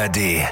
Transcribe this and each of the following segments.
ARD.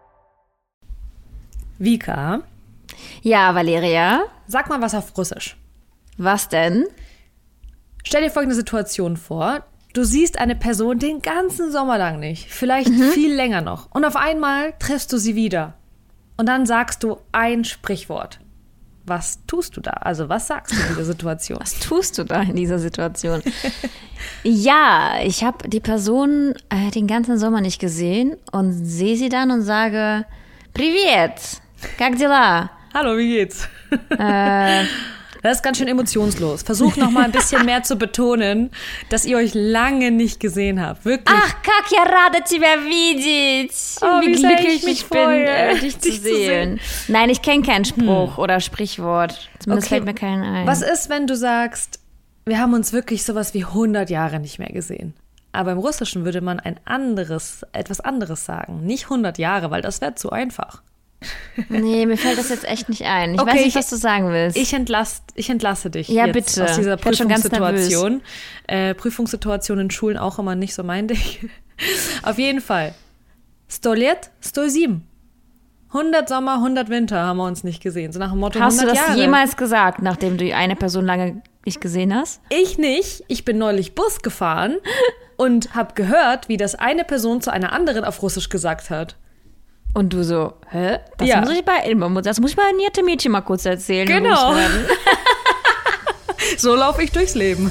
Vika. Ja, Valeria. Sag mal was auf Russisch. Was denn? Stell dir folgende Situation vor. Du siehst eine Person den ganzen Sommer lang nicht, vielleicht viel länger noch. Und auf einmal triffst du sie wieder. Und dann sagst du ein Sprichwort. Was tust du da? Also was sagst du in dieser Situation? Was tust du da in dieser Situation? Ja, ich habe die Person den ganzen Sommer nicht gesehen und sehe sie dann und sage, Привет, как дела? Hallo, wie geht's? Das ist ganz schön emotionslos. Versuch noch mal ein bisschen mehr zu betonen, dass ihr euch lange nicht gesehen habt. Wirklich. Ach, как я рада тебя видеть. Oh, wie glücklich ich bin, freue, dich zu sehen. Nein, ich kenne keinen Spruch oder Sprichwort. Zumindest Okay. fällt mir keinen ein. Was ist, wenn du sagst, wir haben uns wirklich sowas wie 100 Jahre nicht mehr gesehen? Aber im Russischen würde man etwas anderes sagen. Nicht 100 Jahre, weil das wäre zu einfach. Nee, mir fällt das jetzt echt nicht ein. Ich Okay, weiß nicht, was du sagen willst. Ich entlasse dich Ja, jetzt bitte. aus dieser Ich werd schon ganz Prüfungssituation. Prüfungssituation in Schulen auch immer nicht so mein Ding. Auf jeden Fall. 100 лет, 107. 100 Sommer, 100 Winter haben wir uns nicht gesehen. So nach dem Motto Hast 100 du das Jahre. jemals gesagt, nachdem du eine Person lange nicht gesehen hast? Ich nicht. Ich bin neulich Bus gefahren und habe gehört, wie das eine Person zu einer anderen auf Russisch gesagt hat. Und du so, hä? Das Ja. muss ich bei Niete Mädchen mal kurz erzählen. Genau. loswerden. So laufe ich durchs Leben.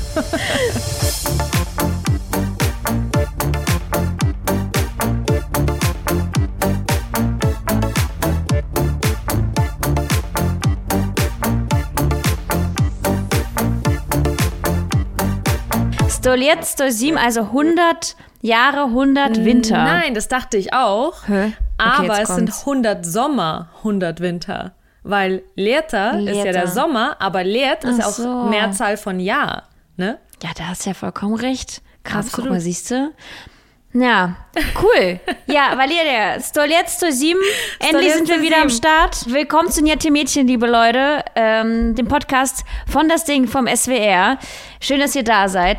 Sto лет, 107, also 100 Jahre, 100 Winter. Nein, das dachte ich auch. Hä? Okay, Aber jetzt es sind kommt's. 100 Sommer, 100 Winter. Weil Leta ist ja der Sommer, aber Let ist Ach auch so. Mehrzahl von Jahr. Ne? Ja, da hast du ja vollkommen recht. Krass, Absolut. guck mal, siehst du? Ja, cool. Ja, Valeria, Sto лет, 107. Endlich лет, sind wir wieder am 107. Start. Willkommen zu Niete Mädchen, liebe Leute. Dem Podcast von das Ding vom SWR. Schön, dass ihr da seid.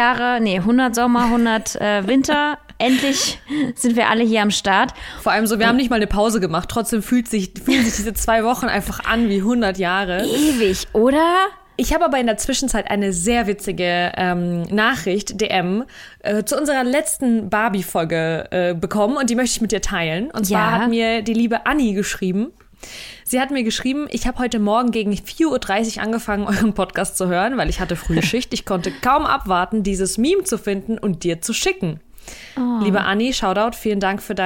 100 Sommer, 100 Winter. Endlich sind wir alle hier am Start. Vor allem so, wir haben nicht mal eine Pause gemacht. Trotzdem fühlen sich diese 2 Wochen einfach an wie 100 Jahre. Ewig, oder? Ich habe aber in der Zwischenzeit eine sehr witzige Nachricht, DM, zu unserer letzten Barbie-Folge bekommen und die möchte ich mit dir teilen. Und zwar Ja. hat mir die liebe Anni geschrieben. Sie hat mir geschrieben, ich habe heute Morgen gegen 4:30 Uhr angefangen, euren Podcast zu hören, weil ich hatte Frühschicht. Ich konnte kaum abwarten, dieses Meme zu finden und dir zu schicken. Oh. Liebe Anni, Shoutout, vielen Dank für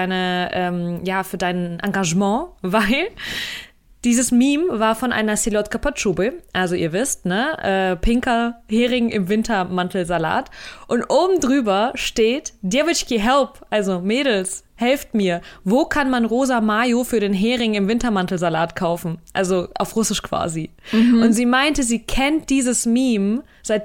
für dein Engagement, weil dieses Meme war von einer Selotka Patschubi, also ihr wisst, ne, pinker Hering im Wintermantelsalat. Und oben drüber steht, Девочки, help, also Mädels, helft mir. Wo kann man rosa Mayo für den Hering im Wintermantelsalat kaufen? Also auf Russisch quasi. Und sie meinte, sie kennt dieses Meme seit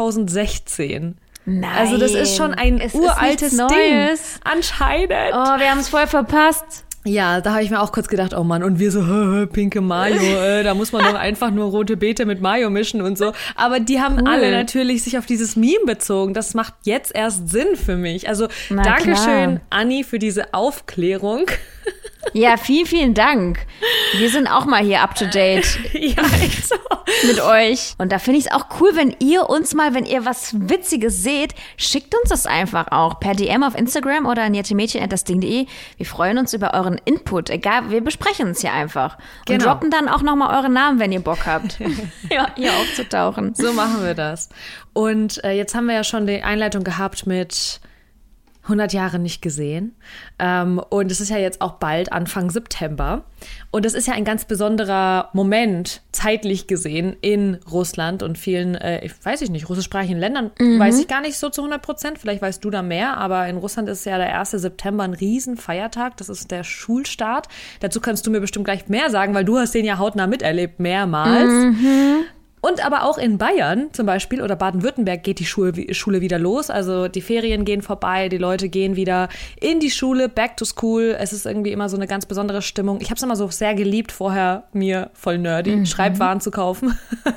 2016. Nein. Also das ist schon ein Es ist uraltes nichts Ding. Neues. Anscheinend. Oh, wir haben es voll verpasst. Ja, da habe ich mir auch kurz gedacht, oh Mann, und wir so, pinke Mayo, da muss man doch einfach nur rote Beete mit Mayo mischen und so. Aber die haben alle natürlich sich auf dieses Meme bezogen. Das macht jetzt erst Sinn für mich. Also Na Dankeschön, klar. Anni, für diese Aufklärung. Ja, vielen, vielen Dank. Wir sind auch mal hier up to date Ja, echt so. mit euch. Und da finde ich es auch cool, wenn ihr wenn ihr was Witziges seht, schickt uns das einfach auch per DM auf Instagram oder an jettemädchen@dasding.de. Wir freuen uns über euren Input. Egal, wir besprechen es hier einfach. Und Genau. droppen dann auch nochmal euren Namen, wenn ihr Bock habt, ja, hier aufzutauchen. So machen wir das. Und jetzt haben wir ja schon die Einleitung gehabt mit 100 Jahre nicht gesehen. Und es ist ja jetzt auch bald Anfang September. Und es ist ja ein ganz besonderer Moment, zeitlich gesehen, in Russland und vielen, russischsprachigen Ländern. Weiß ich gar nicht so zu 100%. Vielleicht weißt du da mehr. Aber in Russland ist ja der 1. September ein Riesenfeiertag. Das ist der Schulstart. Dazu kannst du mir bestimmt gleich mehr sagen, weil du hast den ja hautnah miterlebt, mehrmals. Und aber auch in Bayern zum Beispiel oder Baden-Württemberg geht die Schule wieder los. Also die Ferien gehen vorbei, die Leute gehen wieder in die Schule, back to school. Es ist irgendwie immer so eine ganz besondere Stimmung. Ich habe es immer so sehr geliebt, vorher mir voll nerdy Schreibwaren zu kaufen.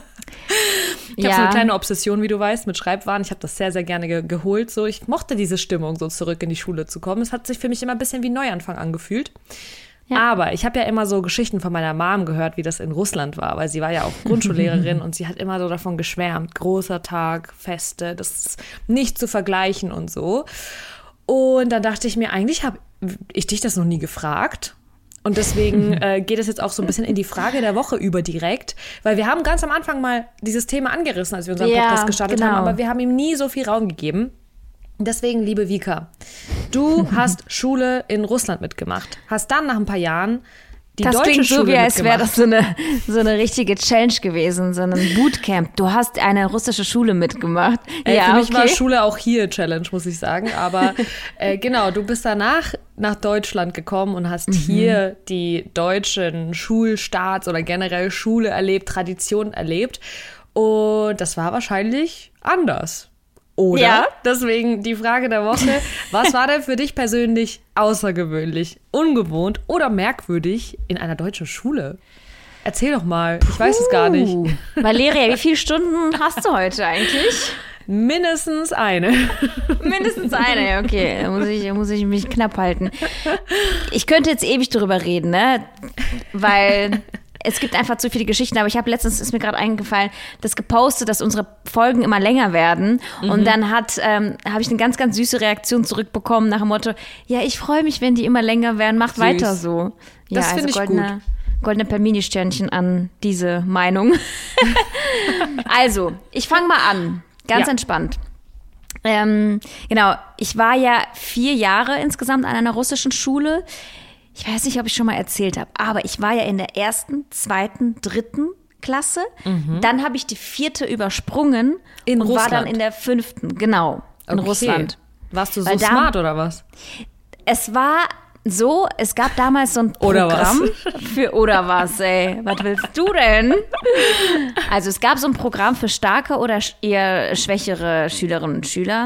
Ich habe so eine kleine Obsession, wie du weißt, mit Schreibwaren. Ich habe das sehr, sehr gerne geholt. So, ich mochte diese Stimmung, so zurück in die Schule zu kommen. Es hat sich für mich immer ein bisschen wie Neuanfang angefühlt. Ja. Aber ich habe ja immer so Geschichten von meiner Mom gehört, wie das in Russland war, weil sie war ja auch Grundschullehrerin und sie hat immer so davon geschwärmt, großer Tag, Feste, das ist nicht zu vergleichen und so. Und dann dachte ich mir, eigentlich habe ich dich das noch nie gefragt. Und deswegen geht es jetzt auch so ein bisschen in die Frage der Woche über direkt, weil wir haben ganz am Anfang mal dieses Thema angerissen, als wir unseren Podcast gestartet haben, aber wir haben ihm nie so viel Raum gegeben. Deswegen, liebe Vika, du hast Schule in Russland mitgemacht, hast dann nach ein paar Jahren die das deutsche klingt so, Schule wie als wäre mitgemacht. das so eine richtige Challenge gewesen, so ein Bootcamp. Du hast eine russische Schule mitgemacht. Für mich war Schule auch hier Challenge, muss ich sagen. Aber genau, du bist danach nach Deutschland gekommen und hast hier die deutschen Schulstarts oder generell Schule erlebt, Traditionen erlebt. Und das war wahrscheinlich anders. Oder? Ja. Deswegen die Frage der Woche, was war denn für dich persönlich außergewöhnlich, ungewohnt oder merkwürdig in einer deutschen Schule? Erzähl doch mal, ich weiß es gar nicht. Valeria, wie viele Stunden hast du heute eigentlich? Mindestens eine. Mindestens eine, ja, okay. Da muss ich mich knapp halten. Ich könnte jetzt ewig drüber reden, ne? Weil es gibt einfach zu viele Geschichten, aber ich habe letztens, ist mir gerade eingefallen, das gepostet, dass unsere Folgen immer länger werden. Und dann habe ich eine ganz, ganz süße Reaktion zurückbekommen nach dem Motto, ja, ich freue mich, wenn die immer länger werden, macht weiter so. Ja, das finde ich gut. Goldene Permini-Sternchen an diese Meinung. Also, ich fange mal an. Ganz entspannt. Genau, ich war ja 4 Jahre insgesamt an einer russischen Schule. Ich weiß nicht, ob ich schon mal erzählt habe, aber ich war ja in der 1., 2., 3. Klasse. Dann habe ich die 4. übersprungen und Russland. war dann in der 5. Genau, in Russland. Warst du so smart oder was? Es war so, es gab damals so ein Programm oder was, ey, was willst du denn? Also es gab so ein Programm für starke oder eher schwächere Schülerinnen und Schüler.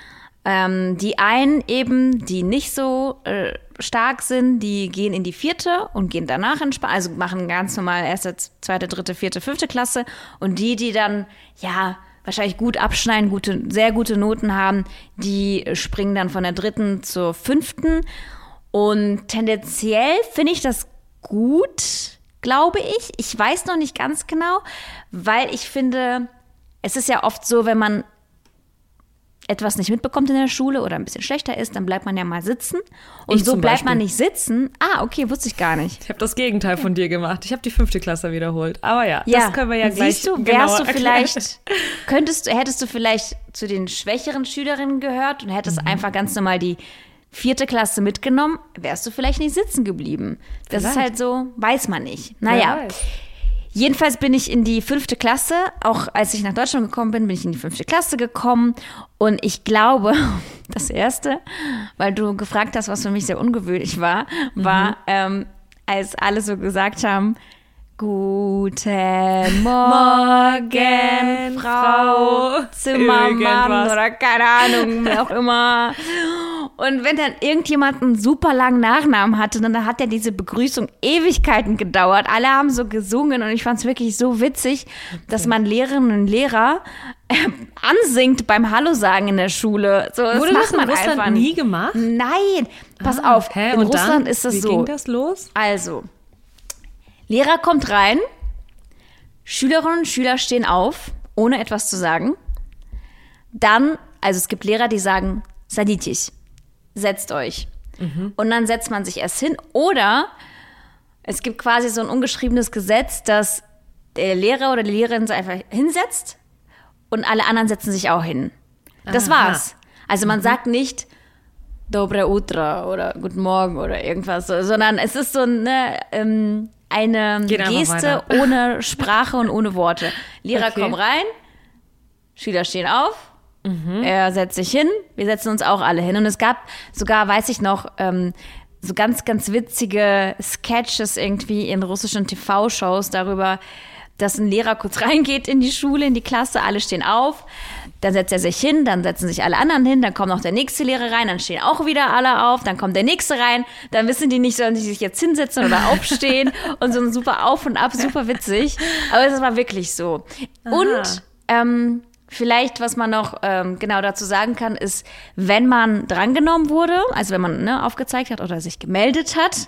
Die einen eben, die nicht so stark sind, die gehen in die 4. und gehen danach in Spanien, also machen ganz normal 1., 2., 3., 4., 5. Klasse. Und die dann, ja, wahrscheinlich gut abschneiden, sehr gute Noten haben, die springen dann von der 3. zur 5. Und tendenziell finde ich das gut, glaube ich. Ich weiß noch nicht ganz genau, weil ich finde, es ist ja oft so, wenn man etwas nicht mitbekommt in der Schule oder ein bisschen schlechter ist, dann bleibt man ja mal sitzen. Und so bleibt man nicht sitzen. Ah, okay, wusste ich gar nicht. Ich habe das Gegenteil von dir gemacht. Ich habe die 5. Klasse wiederholt. Aber ja, das können wir ja gleich siehst du, wärst du vielleicht, hättest du vielleicht zu den schwächeren Schülerinnen gehört und hättest einfach ganz normal die 4. Klasse mitgenommen, wärst du vielleicht nicht sitzen geblieben. Das ist halt so, weiß man nicht. Naja. Jedenfalls bin ich in die 5. Klasse, auch als ich nach Deutschland gekommen bin ich in die 5. Klasse gekommen und ich glaube, das Erste, weil du gefragt hast, was für mich sehr ungewöhnlich war, als alle so gesagt haben, Guten Morgen, Frau Zimmermann oder keine Ahnung, wer auch immer. Und wenn dann irgendjemand einen super langen Nachnamen hatte, dann hat ja diese Begrüßung Ewigkeiten gedauert. Alle haben so gesungen und ich fand es wirklich so witzig, dass man Lehrerinnen und Lehrer ansingt beim Hallo sagen in der Schule. So, das wurde das in Russland nie gemacht? Nein, pass auf, in Russland ist das so. Wie ging das los? Also, Lehrer kommt rein, Schülerinnen und Schüler stehen auf, ohne etwas zu sagen. Dann, also es gibt Lehrer, die sagen, Saditich, setzt euch. Und dann setzt man sich erst hin. Oder es gibt quasi so ein ungeschriebenes Gesetz, dass der Lehrer oder die Lehrerin sich einfach hinsetzt und alle anderen setzen sich auch hin. Das war's. Also man sagt nicht Dobre Utro oder Guten Morgen oder irgendwas, sondern es ist so eine Geste ohne Sprache und ohne Worte. Lehrer kommen rein, Schüler stehen auf, er setzt sich hin, wir setzen uns auch alle hin. Und es gab sogar, weiß ich noch, so ganz, ganz witzige Sketches irgendwie in russischen TV-Shows darüber, dass ein Lehrer kurz reingeht in die Schule, in die Klasse, alle stehen auf, dann setzt er sich hin, dann setzen sich alle anderen hin, dann kommt noch der nächste Lehrer rein, dann stehen auch wieder alle auf, dann kommt der nächste rein, dann wissen die nicht, sollen sie sich jetzt hinsetzen oder aufstehen und so ein super Auf und Ab, super witzig, aber es war wirklich so. Aha. Und vielleicht, was man noch genau dazu sagen kann, ist, wenn man drangenommen wurde, also wenn man aufgezeigt hat oder sich gemeldet hat,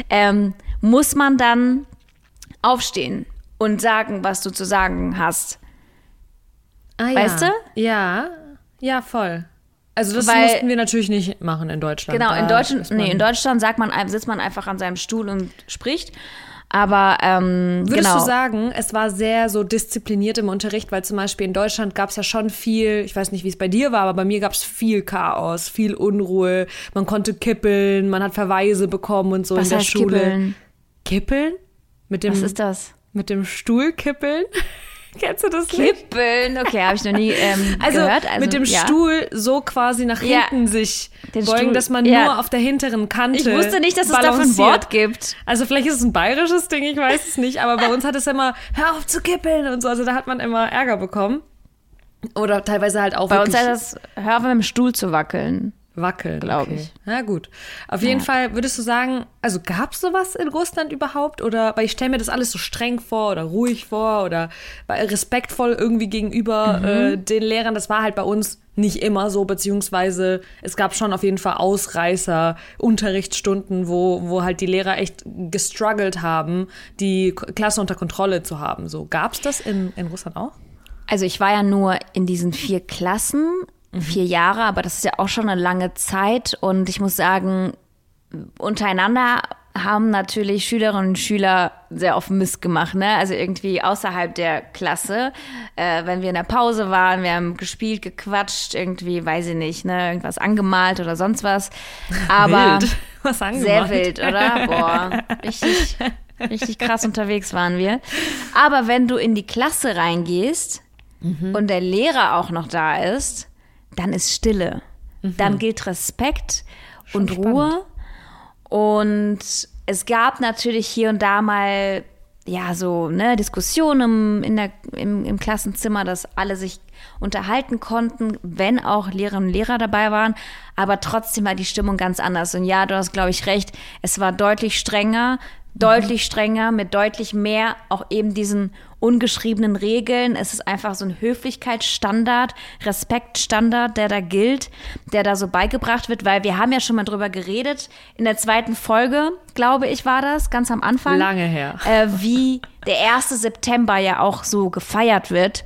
muss man dann aufstehen und sagen, was du zu sagen hast. Weißt du? Ja, voll. Also das mussten wir natürlich nicht machen in Deutschland. Genau, in Deutschland sitzt man einfach an seinem Stuhl und spricht. Aber Würdest du sagen, es war sehr so diszipliniert im Unterricht, weil zum Beispiel in Deutschland gab es ja schon viel, ich weiß nicht, wie es bei dir war, aber bei mir gab es viel Chaos, viel Unruhe, man konnte kippeln, man hat Verweise bekommen und so in der Schule. Kippeln? Kippeln? Was ist das? Mit dem Stuhl kippeln? Kennst du das nicht? Kippeln? Okay, habe ich noch nie gehört. Also, mit dem Stuhl so quasi nach hinten sich beugen, dass man nur auf der hinteren Kante Ich wusste nicht, dass es dafür ein Wort gibt. Also vielleicht ist es ein bayerisches Ding, ich weiß es nicht. Aber bei uns hat es immer, hör auf zu kippeln und so. Also da hat man immer Ärger bekommen. Oder teilweise halt auch bei uns heißt das, hör auf mit dem Stuhl zu wackeln. Wackeln, glaube ich. Na gut. Auf jeden Fall würdest du sagen, also gab es sowas in Russland überhaupt? Oder, weil ich stelle mir das alles so streng vor oder ruhig vor oder respektvoll irgendwie gegenüber den Lehrern. Das war halt bei uns nicht immer so, beziehungsweise es gab schon auf jeden Fall Ausreißer, Unterrichtsstunden, wo halt die Lehrer echt gestruggelt haben, die Klasse unter Kontrolle zu haben. So, gab es das in Russland auch? Also ich war ja nur in diesen 4 Klassen, 4 Jahre, aber das ist ja auch schon eine lange Zeit und ich muss sagen, untereinander haben natürlich Schülerinnen und Schüler sehr oft Mist gemacht, ne? Also irgendwie außerhalb der Klasse, wenn wir in der Pause waren, wir haben gespielt, gequatscht, irgendwie, weiß ich nicht, ne, irgendwas angemalt oder sonst was. Aber wild. Was angemalt? Sehr wild, oder? Boah, richtig krass unterwegs waren wir. Aber wenn du in die Klasse reingehst und der Lehrer auch noch da ist, dann ist Stille. Dann gilt Respekt und Ruhe. Und es gab natürlich hier und da mal Diskussionen im Klassenzimmer, dass alle sich unterhalten konnten, wenn auch Lehrerinnen und Lehrer dabei waren. Aber trotzdem war die Stimmung ganz anders. Und ja, du hast, glaube ich, recht, es war deutlich strenger, mit deutlich mehr auch eben diesen ungeschriebenen Regeln. Es ist einfach so ein Höflichkeitsstandard, Respektstandard, der da gilt, der da so beigebracht wird, weil wir haben ja schon mal drüber geredet, in der 2. Folge, glaube ich, war das, ganz am Anfang. Lange her. Wie der 1. September ja auch so gefeiert wird.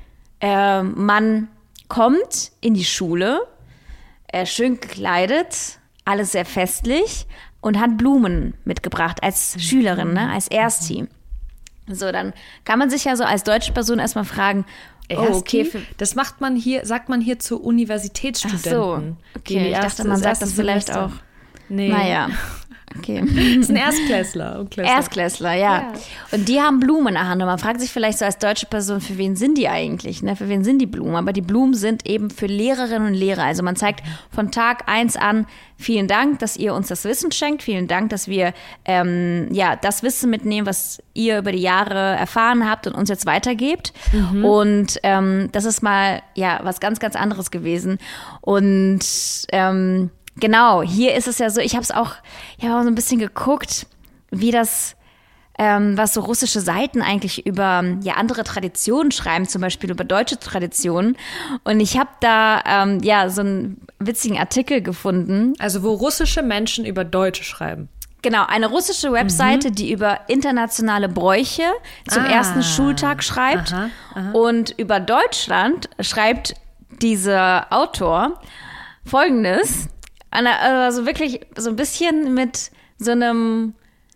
Man kommt in die Schule, schön gekleidet, alles sehr festlich und hat Blumen mitgebracht als Schülerin, ne, als Ersti. So, dann kann man sich ja so als deutsche Person erstmal fragen, das sagt man hier zu Universitätsstudenten. Ach so, okay, ich dachte, man sagt das vielleicht auch. Nee. Naja, okay. Das sind Erstklässler. Erstklässler, ja. Und die haben Blumen in der Hand. Und man fragt sich vielleicht so als deutsche Person, für wen sind die eigentlich? Ne? Für wen sind die Blumen? Aber die Blumen sind eben für Lehrerinnen und Lehrer. Also man zeigt von Tag 1 an, vielen Dank, dass ihr uns das Wissen schenkt. Vielen Dank, dass wir das Wissen mitnehmen, was ihr über die Jahre erfahren habt und uns jetzt weitergebt. Und das ist mal was ganz, ganz anderes gewesen. Und genau, hier ist es ja so, ich habe auch so ein bisschen geguckt, wie das, was so russische Seiten eigentlich über andere Traditionen schreiben, zum Beispiel über deutsche Traditionen. Und ich habe da so einen witzigen Artikel gefunden. Also wo russische Menschen über Deutsche schreiben. Genau, eine russische Webseite, die über internationale Bräuche zum ersten Schultag schreibt. Aha. Und über Deutschland schreibt dieser Autor Folgendes. Also wirklich so ein bisschen mit so einem,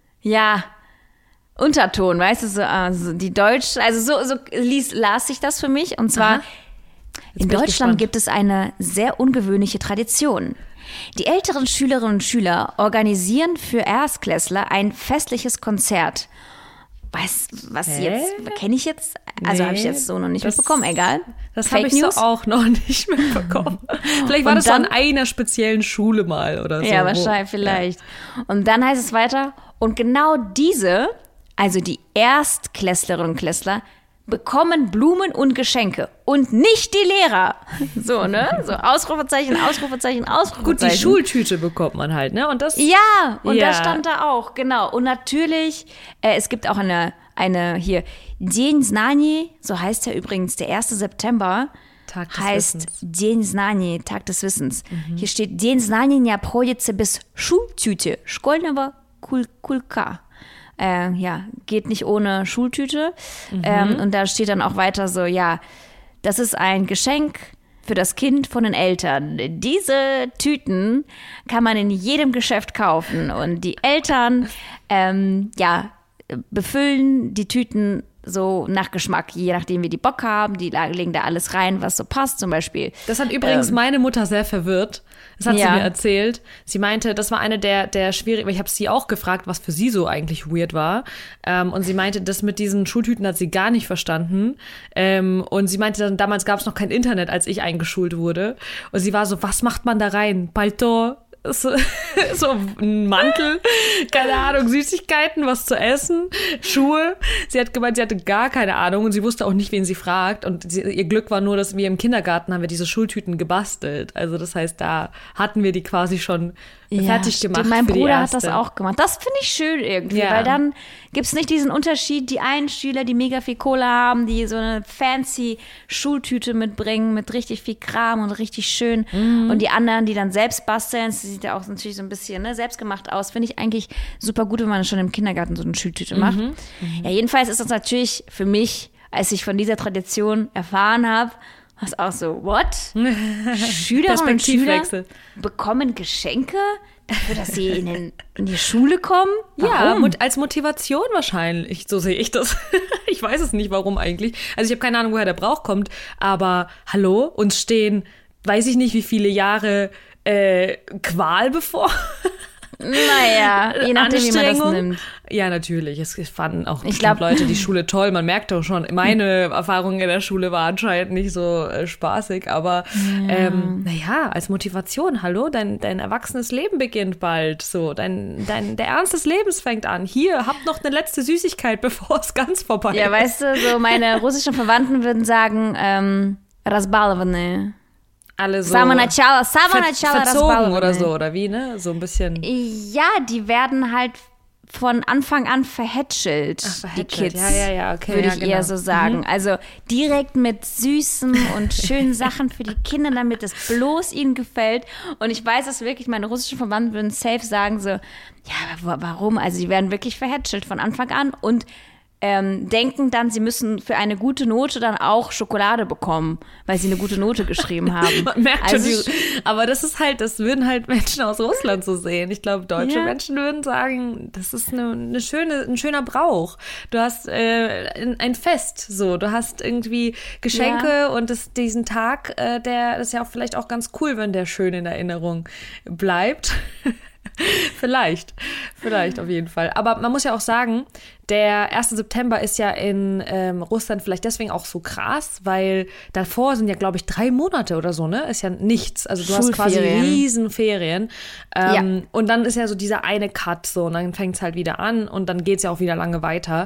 Unterton, weißt du, so die Deutsch, also so las sich das für mich. Und zwar, in Deutschland gibt es eine sehr ungewöhnliche Tradition. Die älteren Schülerinnen und Schüler organisieren für Erstklässler ein festliches Konzert. Was jetzt, kenne ich jetzt? Also habe ich jetzt so noch nicht mitbekommen, egal. Das habe ich so auch noch nicht mitbekommen. Vielleicht war das so an einer speziellen Schule mal oder so. Ja, wahrscheinlich, vielleicht. Und dann heißt es weiter, und genau diese Also die Erstklässlerinnen und Klässler bekommen Blumen und Geschenke und nicht die Lehrer. So, ne? So Ausrufezeichen, Ausrufezeichen, Ausrufezeichen. Gut, die Schultüte bekommt man halt, ne? Und das. Ja, und das stand da auch, genau. Und natürlich, es gibt auch eine hier, День знаний, so heißt ja übrigens der 1. September, Tag des heißt Wissens. День знаний, Tag des Wissens. Hier steht, День знаний не обходится без Schultüte, школьного кулька. Geht nicht ohne Schultüte. Und da steht dann auch weiter so, das ist ein Geschenk für das Kind von den Eltern. Diese Tüten kann man in jedem Geschäft kaufen. Und die Eltern, befüllen die Tüten so nach Geschmack, je nachdem, wie die Bock haben. Die legen da alles rein, was so passt, zum Beispiel. Das hat übrigens meine Mutter sehr verwirrt. Das hat sie mir erzählt. Sie meinte, das war eine der schwierigen, weil ich habe sie auch gefragt, was für sie so eigentlich weird war. Und sie meinte, das mit diesen Schultüten hat sie gar nicht verstanden. Und sie meinte dann, damals gab es noch kein Internet, als ich eingeschult wurde. Und sie war so, was macht man da rein? Palto? So ein Mantel, keine Ahnung, Süßigkeiten, was zu essen, Schuhe. Sie hat gemeint, sie hatte gar keine Ahnung und sie wusste auch nicht, wen sie fragt. Und ihr Glück war nur, dass wir im Kindergarten haben wir diese Schultüten gebastelt. Also das heißt, da hatten wir die quasi schon fertig gemacht. Mein für die Bruder hat erste. das auch gemacht. Das finde ich schön irgendwie, weil dann gibt's nicht diesen Unterschied, die einen Schüler, die mega viel Kohle haben, die so eine fancy Schultüte mitbringen mit richtig viel Kram und richtig schön und die anderen, die dann selbst basteln. Das sieht ja auch natürlich so ein bisschen selbstgemacht aus. Finde ich eigentlich super gut, wenn man schon im Kindergarten so eine Schultüte macht. Ja, jedenfalls ist das natürlich für mich, als ich von dieser Tradition erfahren habe, was auch so, what? Schülerinnen und Schüler bekommen Geschenke dafür, dass sie in die Schule kommen? Warum? Ja, als Motivation wahrscheinlich. So sehe ich das. Ich weiß es nicht, warum eigentlich. Also ich habe keine Ahnung, woher der Brauch kommt. Aber hallo, uns stehen, weiß ich nicht, wie viele Jahre Qual bevor. Naja, je nachdem, wie man das nimmt. Ja, natürlich. Es fanden auch Leute die Schule toll. Man merkt doch schon, meine Erfahrungen in der Schule waren anscheinend nicht so spaßig. Aber als Motivation, hallo, dein erwachsenes Leben beginnt bald. So, der Ernst des Lebens fängt an. Hier, habt noch eine letzte Süßigkeit, bevor es ganz vorbei ist. Ja, weißt du, so meine russischen Verwandten würden sagen, разбалованные. Alle so verzogen oder so, oder wie, ne? So ein bisschen. Ja, die werden halt von Anfang an verhätschelt, die Kids. Ja, okay. Würde ich eher so sagen. Also direkt mit süßen und schönen Sachen für die Kinder, damit es bloß ihnen gefällt. Und ich weiß es wirklich, meine russischen Verwandten würden safe sagen so, warum? Also die werden wirklich verhätschelt von Anfang an und denken dann, sie müssen für eine gute Note dann auch Schokolade bekommen, weil sie eine gute Note geschrieben haben. Man merkt schon, aber das würden halt Menschen aus Russland so sehen. Ich glaube, deutsche Menschen würden sagen, das ist ein schöner Brauch. Du hast ein Fest, so. Du hast irgendwie Geschenke und diesen Tag, das ist ja auch vielleicht auch ganz cool, wenn der schön in Erinnerung bleibt. Vielleicht auf jeden Fall. Aber man muss ja auch sagen, der 1. September ist ja in Russland vielleicht deswegen auch so krass, weil davor sind ja, glaube ich, 3 Monate oder so, ne? Ist ja nichts. Also du hast quasi Riesenferien. Und dann ist ja so dieser eine Cut so und dann fängt es halt wieder an und dann geht es ja auch wieder lange weiter.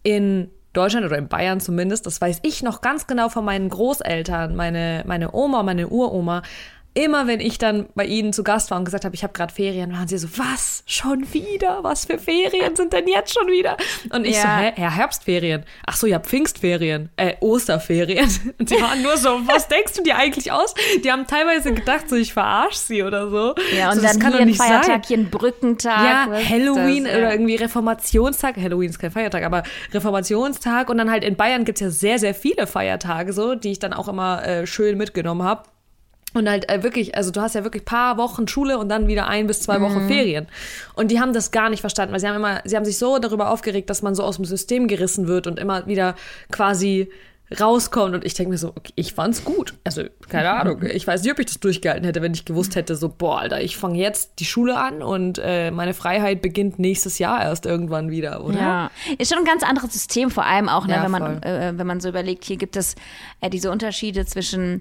In Deutschland oder in Bayern zumindest, das weiß ich noch ganz genau von meinen Großeltern, meine Oma, meine Uroma. Immer wenn ich dann bei ihnen zu Gast war und gesagt habe, ich habe gerade Ferien, waren sie so, was? Schon wieder? Was für Ferien sind denn jetzt schon wieder? Und ich so, Herbstferien. Ach so, ja, Pfingstferien. Osterferien. Und sie waren nur so, was denkst du dir eigentlich aus? Die haben teilweise gedacht, so, ich verarsche sie oder so. Ja, und so, dann hier ein Feiertag, hier ein Brückentag. Ja, Halloween oder irgendwie Reformationstag. Halloween ist kein Feiertag, aber Reformationstag. Und dann halt in Bayern gibt's ja sehr, sehr viele Feiertage, so, die ich dann auch immer schön mitgenommen habe. Und halt wirklich, also du hast ja wirklich ein paar Wochen Schule und dann wieder 1 bis 2 Wochen Ferien. Und die haben das gar nicht verstanden, weil sie haben sich so darüber aufgeregt, dass man so aus dem System gerissen wird und immer wieder quasi rauskommt. Und ich denke mir so, okay, ich fand's gut. Also, keine Ahnung. Ich weiß nicht, ob ich das durchgehalten hätte, wenn ich gewusst hätte, so, boah, Alter, ich fange jetzt die Schule an und meine Freiheit beginnt nächstes Jahr erst irgendwann wieder, oder? Ja, ist schon ein ganz anderes System, vor allem auch, ne, wenn man so überlegt, hier gibt es diese Unterschiede zwischen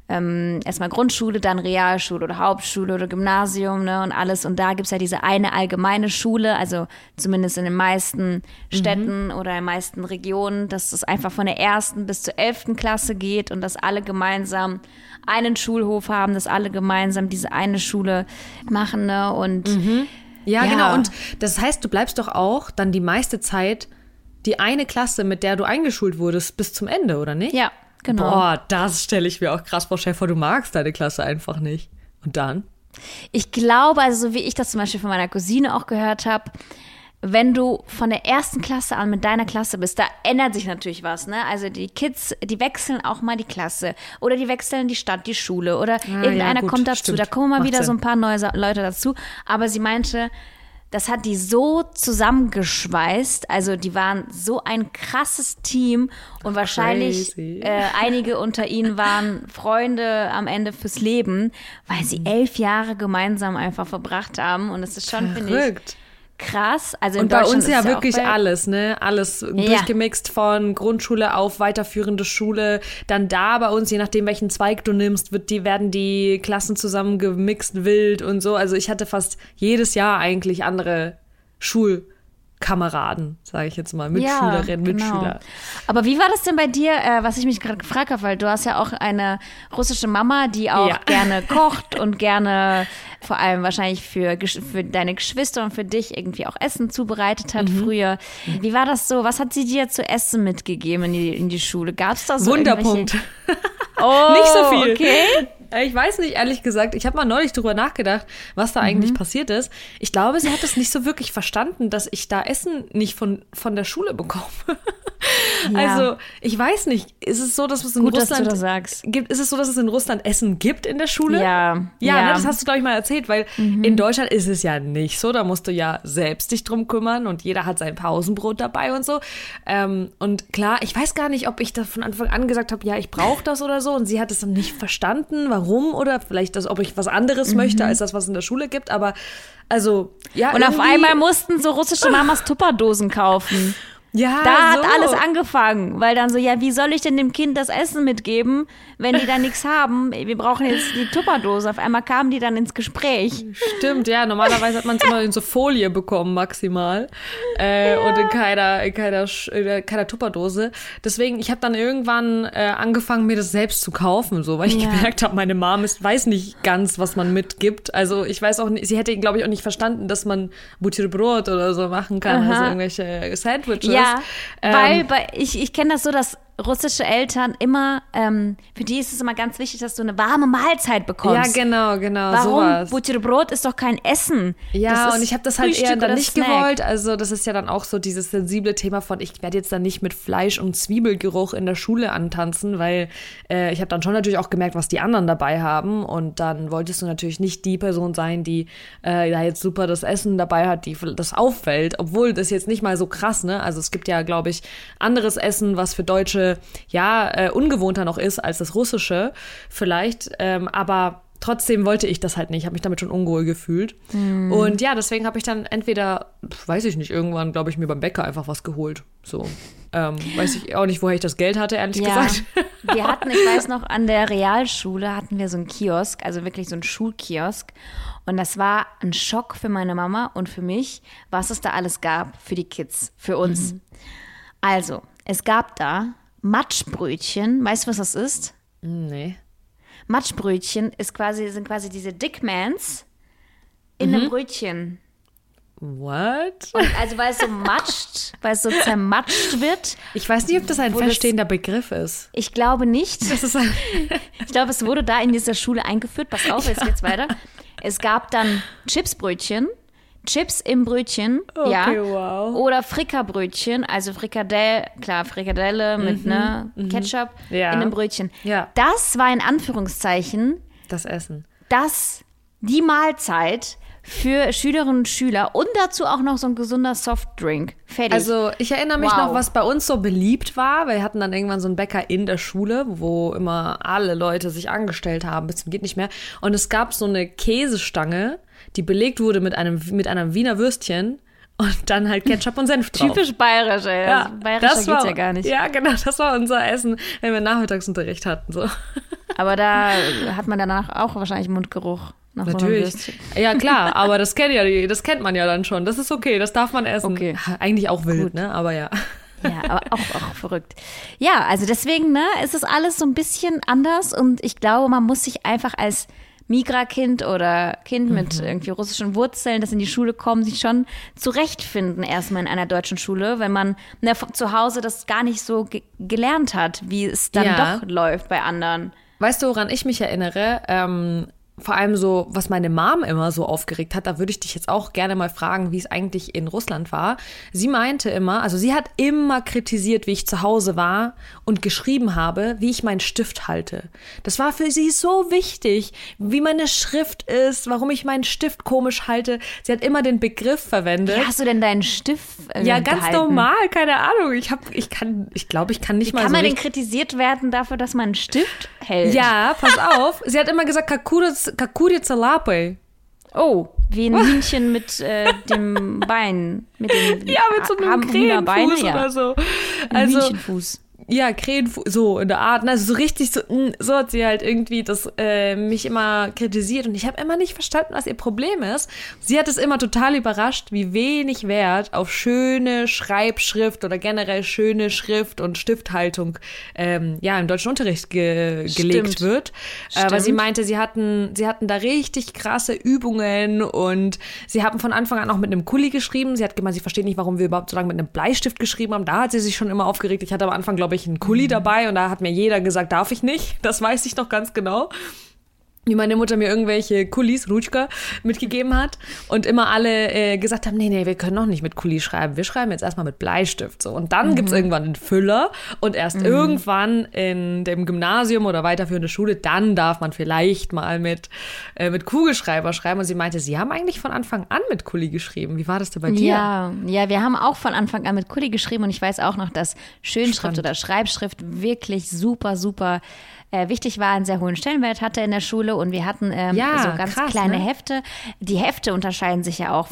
erstmal Grundschule, dann Realschule oder Hauptschule oder Gymnasium, ne, und alles. Und da gibt's ja diese eine allgemeine Schule, also zumindest in den meisten Städten oder in den meisten Regionen, dass es einfach von der 1. bis zur 11. Klasse geht und dass alle gemeinsam einen Schulhof haben, dass alle gemeinsam diese eine Schule machen, ne, und Ja, genau. Und das heißt, du bleibst doch auch dann die meiste Zeit die eine Klasse, mit der du eingeschult wurdest, bis zum Ende, oder nicht? Ja, genau. Boah, das stelle ich mir auch krass vor. Stell dir vor, du magst deine Klasse einfach nicht. Und dann? Ich glaube, also so wie ich das zum Beispiel von meiner Cousine auch gehört habe, wenn du von der 1. Klasse an mit deiner Klasse bist, da ändert sich natürlich was, ne? Also die Kids, die wechseln auch mal die Klasse oder die wechseln die Stadt, die Schule oder irgendeiner kommt dazu. Stimmt. Da kommen mal Macht wieder Sinn. so ein paar neue Leute dazu. Aber sie meinte, das hat die so zusammengeschweißt. Also die waren so ein krasses Team und wahrscheinlich Crazy. einige unter ihnen waren Freunde am Ende fürs Leben, weil sie 11 Jahre gemeinsam einfach verbracht haben. Und es ist schon, finde ich, Verrückt. krass. Also in Und bei Deutschland uns ist ja es wirklich auch bei, alles, ne? Alles durchgemixt von Grundschule auf weiterführende Schule. Dann da bei uns, je nachdem, welchen Zweig du nimmst, werden die Klassen zusammengemixt, wild und so. Also ich hatte fast jedes Jahr eigentlich andere Schulkameraden, sage ich jetzt mal, Mitschülerinnen, Mitschüler. Aber wie war das denn bei dir, was ich mich gerade gefragt habe, weil du hast ja auch eine russische Mama, die auch gerne kocht und gerne vor allem wahrscheinlich für deine Geschwister und für dich irgendwie auch Essen zubereitet hat früher. Wie war das so? Was hat sie dir zu essen mitgegeben in die Schule? Gab es da so Wunderpunkt. Oh, Nicht so viel. Okay. Ich weiß nicht, ehrlich gesagt. Ich habe mal neulich drüber nachgedacht, was da eigentlich passiert ist. Ich glaube, sie hat es nicht so wirklich verstanden, dass ich da Essen nicht von der Schule bekomme. Ja. Also, ich weiß nicht. Ist es so, dass es in Gut, dass Russland du das sagst. gibt? Ist es so, dass es in Russland Essen gibt in der Schule? Ja. Ja, ne, das hast du, glaube ich, mal erzählt, weil in Deutschland ist es ja nicht so. Da musst du ja selbst dich drum kümmern und jeder hat sein Pausenbrot dabei und so. Und klar, ich weiß gar nicht, ob ich da von Anfang an gesagt habe, ja, ich brauche das oder so. Und sie hat es dann nicht verstanden, warum oder vielleicht, ob ich was anderes möchte, als das, was es in der Schule gibt. Aber also, ja. Und auf einmal mussten so russische Mamas Tupperdosen kaufen. Ja, Da hat so. alles angefangen, weil dann so, ja, wie soll ich denn dem Kind das Essen mitgeben, wenn die da nichts haben? Wir brauchen jetzt die Tupperdose. Auf einmal kamen die dann ins Gespräch. Stimmt, ja. Normalerweise hat man es immer in so Folie bekommen, maximal. Und in keiner Tupperdose. Deswegen, ich habe dann irgendwann angefangen, mir das selbst zu kaufen, so, weil ich gemerkt habe, meine Mom weiß nicht ganz, was man mitgibt. Also ich weiß auch nicht, sie hätte, glaube ich, auch nicht verstanden, dass man Butterbrot oder so machen kann, also irgendwelche Sandwiches. Ja, weil ich kenne das so, dass russische Eltern immer, für die ist es immer ganz wichtig, dass du eine warme Mahlzeit bekommst. Ja, genau, Warum? sowas. Butterbrot ist doch kein Essen. Ja, Das und ist ich habe das halt Frühstück eher dann oder nicht Snack. gewollt. Also das ist ja dann auch so dieses sensible Thema von, ich werde jetzt dann nicht mit Fleisch und Zwiebelgeruch in der Schule antanzen, weil ich habe dann schon natürlich auch gemerkt, was die anderen dabei haben. Und dann wolltest du natürlich nicht die Person sein, die da jetzt super das Essen dabei hat, die das auffällt. Obwohl das jetzt nicht mal so krass, ne? Also es gibt ja, glaube ich, anderes Essen, was für Deutsche, ungewohnter noch ist als das Russische vielleicht, aber trotzdem wollte ich das halt nicht, habe mich damit schon unwohl gefühlt. Und ja, deswegen habe ich dann entweder, weiß ich nicht, irgendwann, glaube ich, mir beim Bäcker einfach was geholt. So, weiß ich auch nicht, woher ich das Geld hatte, ehrlich gesagt. Wir hatten, ich weiß noch, an der Realschule hatten wir so einen Kiosk, also wirklich so einen Schulkiosk. Und das war ein Schock für meine Mama und für mich, was es da alles gab für die Kids, für uns. Also, es gab da Matschbrötchen. Weißt du, was das ist? Nee. Matschbrötchen sind quasi diese Dickmans in einem Brötchen. What? Und also weil es so zermatscht wird. Ich weiß nicht, ob das ein feststehender Begriff ist. Ich glaube nicht. Das ist Ich glaube, es wurde da in dieser Schule eingeführt. Pass auf, jetzt geht's weiter. Es gab dann Chipsbrötchen. Chips im Brötchen, Okay, wow. Oder Frickerbrötchen, also Frikadelle mit Ketchup in einem Brötchen. Ja. Das war in Anführungszeichen das Essen. die Mahlzeit für Schülerinnen und Schüler und dazu auch noch so ein gesunder Softdrink. Fertig. Also ich erinnere mich noch, was bei uns so beliebt war. Wir hatten dann irgendwann so einen Bäcker in der Schule, wo immer alle Leute sich angestellt haben, bis zum geht nicht mehr. Und es gab so eine Käsestange, die belegt wurde mit einem Wiener Würstchen und dann halt Ketchup und Senf drauf. Typisch bayerisch, ey. Ja, Bayerischer geht's ja gar nicht. Ja, genau, das war unser Essen, wenn wir Nachmittagsunterricht hatten. So. Aber da hat man danach auch wahrscheinlich Mundgeruch. Nach Natürlich. So ja, klar, aber das kennt man ja dann schon. Das ist okay, das darf man essen. Okay. Eigentlich auch wild, ne? Aber ja. Ja, aber auch verrückt. Ja, also deswegen, ne, ist es alles so ein bisschen anders und ich glaube, man muss sich einfach als Migra-Kind oder Kind mit irgendwie russischen Wurzeln, das in die Schule kommt, sich schon zurechtfinden erstmal in einer deutschen Schule, wenn man zu Hause das gar nicht so gelernt hat, wie es dann doch läuft bei anderen. Weißt du, woran ich mich erinnere? Vor allem so, was meine Mom immer so aufgeregt hat, da würde ich dich jetzt auch gerne mal fragen, wie es eigentlich in Russland war. Sie meinte immer, also sie hat immer kritisiert, wie ich zu Hause war und geschrieben habe, wie ich meinen Stift halte. Das war für sie so wichtig, wie meine Schrift ist, warum ich meinen Stift komisch halte. Sie hat immer den Begriff verwendet. Wie hast du denn deinen Stift Ja, ganz gehalten? normal, keine Ahnung. Ich glaube, ich kann nicht mal so Kann man denn richtig. kritisiert werden dafür, dass man einen Stift hält? Ja, pass auf. Sie hat immer gesagt, Kakurica Lapay. Oh, wie ein Hühnchen mit dem Bein. Mit so einem Hühnerbeine, Krähenfuß oder so. Ein Also, Hühnchenfuß. ja, Krähenfuß, so in der Art. Also so richtig so hat sie halt irgendwie mich immer kritisiert und ich habe immer nicht verstanden, was ihr Problem ist. Sie hat es immer total überrascht, wie wenig Wert auf schöne Schreibschrift oder generell schöne Schrift und Stifthaltung im deutschen Unterricht gelegt wird. Weil sie meinte, sie hatten da richtig krasse Übungen und sie haben von Anfang an auch mit einem Kuli geschrieben. Sie hat gemeint, sie versteht nicht, warum wir überhaupt so lange mit einem Bleistift geschrieben haben. Da hat sie sich schon immer aufgeregt. Ich hatte am Anfang, glaube ich, einen Kuli dabei und da hat mir jeder gesagt, darf ich nicht. Das weiß ich noch ganz genau. Wie meine Mutter mir irgendwelche Kulis, Rutschka, mitgegeben hat und immer alle gesagt haben, nee, wir können noch nicht mit Kuli schreiben. Wir schreiben jetzt erstmal mit Bleistift. So. Und dann gibt's irgendwann einen Füller und erst irgendwann in dem Gymnasium oder weiterführende Schule, dann darf man vielleicht mal mit Kugelschreiber schreiben. Und sie meinte, sie haben eigentlich von Anfang an mit Kuli geschrieben. Wie war das denn bei dir? Ja, wir haben auch von Anfang an mit Kuli geschrieben und ich weiß auch noch, dass Schönschrift oder Schreibschrift wirklich super, super wichtig war, einen sehr hohen Stellenwert hatte in der Schule und wir hatten so ganz krass, kleine Hefte. Die Hefte unterscheiden sich ja auch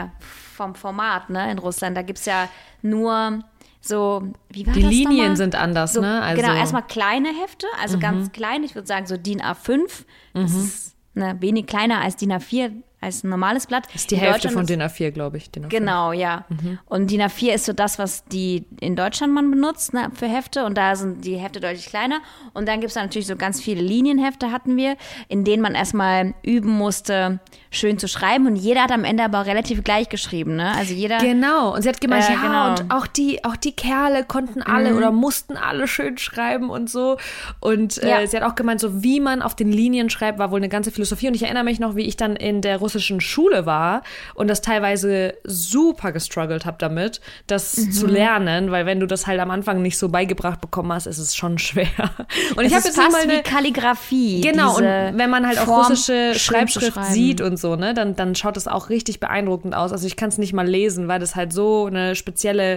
vom Format, ne, in Russland. Da gibt's ja nur so, wie war das Die Linien nochmal? sind anders, so, ne? Also, genau, erstmal kleine Hefte, also ganz klein, ich würde sagen so DIN A5. Das ist wenig kleiner als DIN A4, als ein normales Blatt. Das ist die Hälfte von DIN A4, glaube ich. DIN A5. Genau, ja. Und DIN A4 ist so das, was die in Deutschland man benutzt, ne, für Hefte. Und da sind die Hefte deutlich kleiner. Und dann gibt es natürlich so ganz viele Linienhefte hatten wir, in denen man erstmal üben musste, schön zu schreiben. Und jeder hat am Ende aber relativ gleich geschrieben, ne? Also jeder. Genau. Und sie hat gemeint, genau. Und auch die Kerle konnten alle oder mussten alle schön schreiben und so. Und sie hat auch gemeint, so wie man auf den Linien schreibt, war wohl eine ganze Philosophie. Und ich erinnere mich noch, wie ich dann in der russischen Schule war und das teilweise super gestruggelt habe damit, das zu lernen, weil wenn du das halt am Anfang nicht so beigebracht bekommen hast, ist es schon schwer. Und ich habe jetzt fast mal wie Kalligrafie. Genau, und wenn man halt auch Form russische schön zu Schreibschrift schreiben. sieht und so, ne, dann schaut das auch richtig beeindruckend aus. Also ich kann es nicht mal lesen, weil das halt so eine spezielle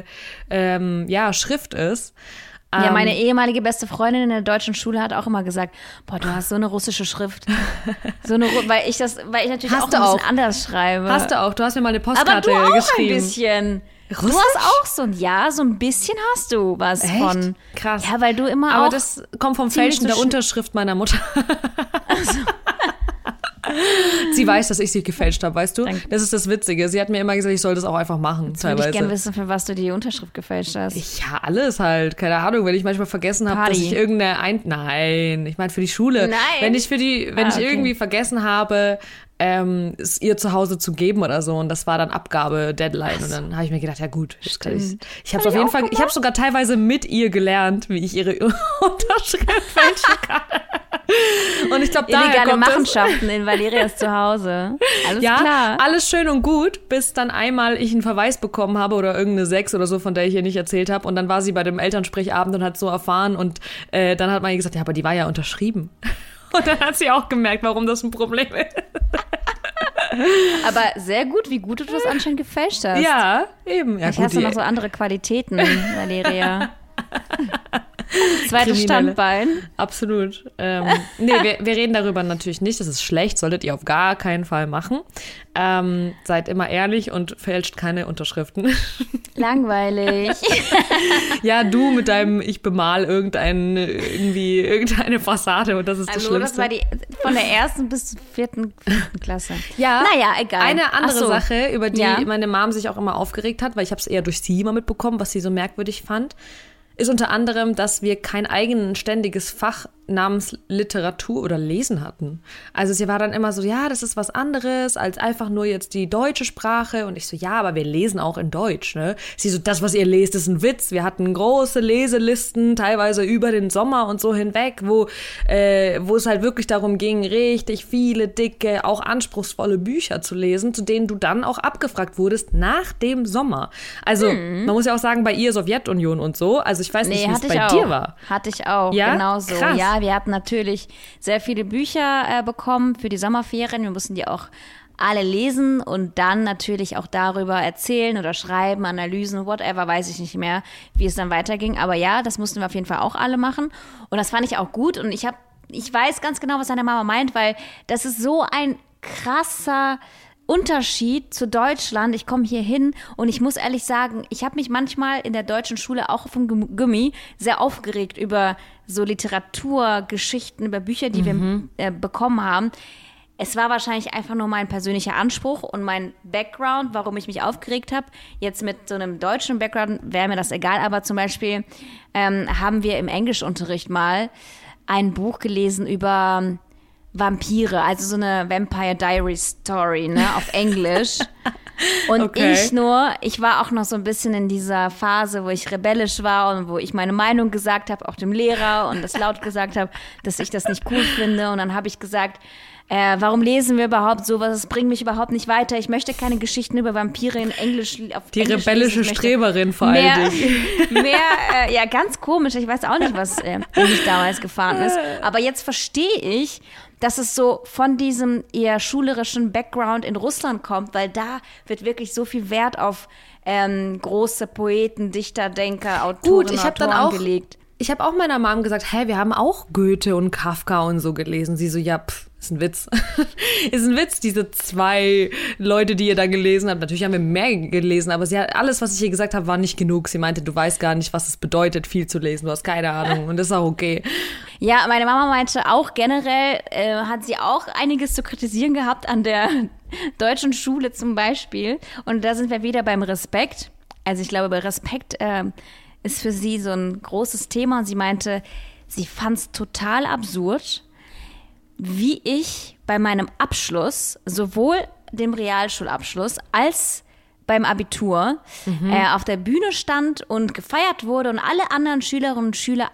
Schrift ist. Ja, meine ehemalige beste Freundin in der deutschen Schule hat auch immer gesagt, boah, du hast so eine russische Schrift. weil ich natürlich Hast auch du ein bisschen auch. anders schreibe. Hast du auch, du hast mir mal eine Aber Postkarte du auch geschrieben. ein bisschen. Russisch? Du hast auch so ein bisschen hast du was Echt? von. Krass. Ja, weil du immer Aber auch. das kommt vom ziemlich Fälschen der so Unterschrift meiner Mutter. Sie weiß, dass ich sie gefälscht habe, weißt du? Danke. Das ist das Witzige. Sie hat mir immer gesagt, ich soll das auch einfach machen, Würde teilweise. ich gerne wissen, für was du die Unterschrift gefälscht hast. Ja, alles halt. Keine Ahnung, wenn ich manchmal vergessen habe, dass Party. ich Nein, ich meine für die Schule. Nein? Wenn ich okay. irgendwie vergessen habe, es ihr zu Hause zu geben oder so und das war dann Abgabe, Deadline und dann habe ich mir gedacht, ja gut, das kann ich habe auf jeden Fall, ich habe sogar teilweise mit ihr gelernt, wie ich ihre Unterschrift fälschen kann. Und ich glaube, daher Illegale kommt das. Machenschaften in Valerias Zuhause. Alles Ja, klar. alles schön und gut, bis dann einmal ich einen Verweis bekommen habe oder irgendeine 6 oder so, von der ich ihr nicht erzählt habe. Und dann war sie bei dem Elternsprichabend und hat so erfahren und dann hat man ihr gesagt, ja, aber die war ja unterschrieben. Und dann hat sie auch gemerkt, warum das ein Problem ist. Aber sehr gut, wie gut du das anscheinend gefälscht hast. Ja, eben. Ja, Vielleicht hast du noch so andere Qualitäten, Valeria. Zweites Standbein. Absolut. Nee, wir reden darüber natürlich nicht. Das ist schlecht, solltet ihr auf gar keinen Fall machen. Seid immer ehrlich und fälscht keine Unterschriften. Langweilig. Ja, du mit deinem ich bemal irgendeine Fassade und das ist das Schlimmste. Das war von der 1. bis zur 4. Klasse. Ja, naja, egal. Eine andere Sache, über die meine Mom sich auch immer aufgeregt hat, weil ich habe es eher durch sie immer mitbekommen, was sie so merkwürdig fand, ist unter anderem, dass wir kein eigenständiges Fach namens Literatur oder Lesen hatten. Also sie war dann immer so, ja, das ist was anderes als einfach nur jetzt die deutsche Sprache. Und ich so, ja, aber wir lesen auch in Deutsch, ne? Sie so, das, was ihr lest, ist ein Witz. Wir hatten große Leselisten, teilweise über den Sommer und so hinweg, wo es halt wirklich darum ging, richtig viele, dicke, auch anspruchsvolle Bücher zu lesen, zu denen du dann auch abgefragt wurdest nach dem Sommer. Also man muss ja auch sagen, bei ihr Sowjetunion und so, also ich weiß nicht, wie es bei dir war. Hatte ich auch, ja? Genau so. Krass. Ja, wir hatten natürlich sehr viele Bücher bekommen für die Sommerferien. Wir mussten die auch alle lesen und dann natürlich auch darüber erzählen oder schreiben, Analysen, whatever, weiß ich nicht mehr, wie es dann weiterging. Aber ja, das mussten wir auf jeden Fall auch alle machen. Und das fand ich auch gut. Und ich weiß ganz genau, was deine Mama meint, weil das ist so ein krasser Unterschied zu Deutschland. Ich komme hier hin und ich muss ehrlich sagen, ich habe mich manchmal in der deutschen Schule auch vom Gummi sehr aufgeregt über so Literaturgeschichten, über Bücher, die wir bekommen haben. Es war wahrscheinlich einfach nur mein persönlicher Anspruch und mein Background, warum ich mich aufgeregt habe. Jetzt mit so einem deutschen Background wäre mir das egal, aber zum Beispiel haben wir im Englischunterricht mal ein Buch gelesen über Vampire, also so eine Vampire Diary Story, ne, auf Englisch. Und okay. Ich war auch noch so ein bisschen in dieser Phase, wo ich rebellisch war und wo ich meine Meinung gesagt habe, auch dem Lehrer und das laut gesagt habe, dass ich das nicht cool finde. Und dann habe ich gesagt, warum lesen wir überhaupt sowas? Das bringt mich überhaupt nicht weiter. Ich möchte keine Geschichten über Vampire in Englisch auf Die Englisch rebellische lesen. Streberin vor allen Dingen. Ja, ganz komisch. Ich weiß auch nicht, was mich damals gefahren ist. Aber jetzt verstehe ich, dass es so von diesem eher schulerischen Background in Russland kommt, weil da wird wirklich so viel Wert auf große Poeten, Dichter, Denker, Autoren, Autoren gelegt. Ich habe auch meiner Mom gesagt, wir haben auch Goethe und Kafka und so gelesen. Sie so, ja, ist ein Witz. Ist ein Witz, diese 2 Leute, die ihr da gelesen habt. Natürlich haben wir mehr gelesen, aber sie hat alles, was ich ihr gesagt habe, war nicht genug. Sie meinte, du weißt gar nicht, was es bedeutet, viel zu lesen. Du hast keine Ahnung und das ist auch okay. Ja, meine Mama meinte auch generell, hat sie auch einiges zu kritisieren gehabt an der deutschen Schule zum Beispiel. Und da sind wir wieder beim Respekt. Also ich glaube, bei Respekt ist für sie so ein großes Thema. Und sie meinte, sie fand es total absurd, wie ich bei meinem Abschluss, sowohl dem Realschulabschluss als beim Abitur, auf der Bühne stand und gefeiert wurde und alle anderen Schülerinnen und Schüler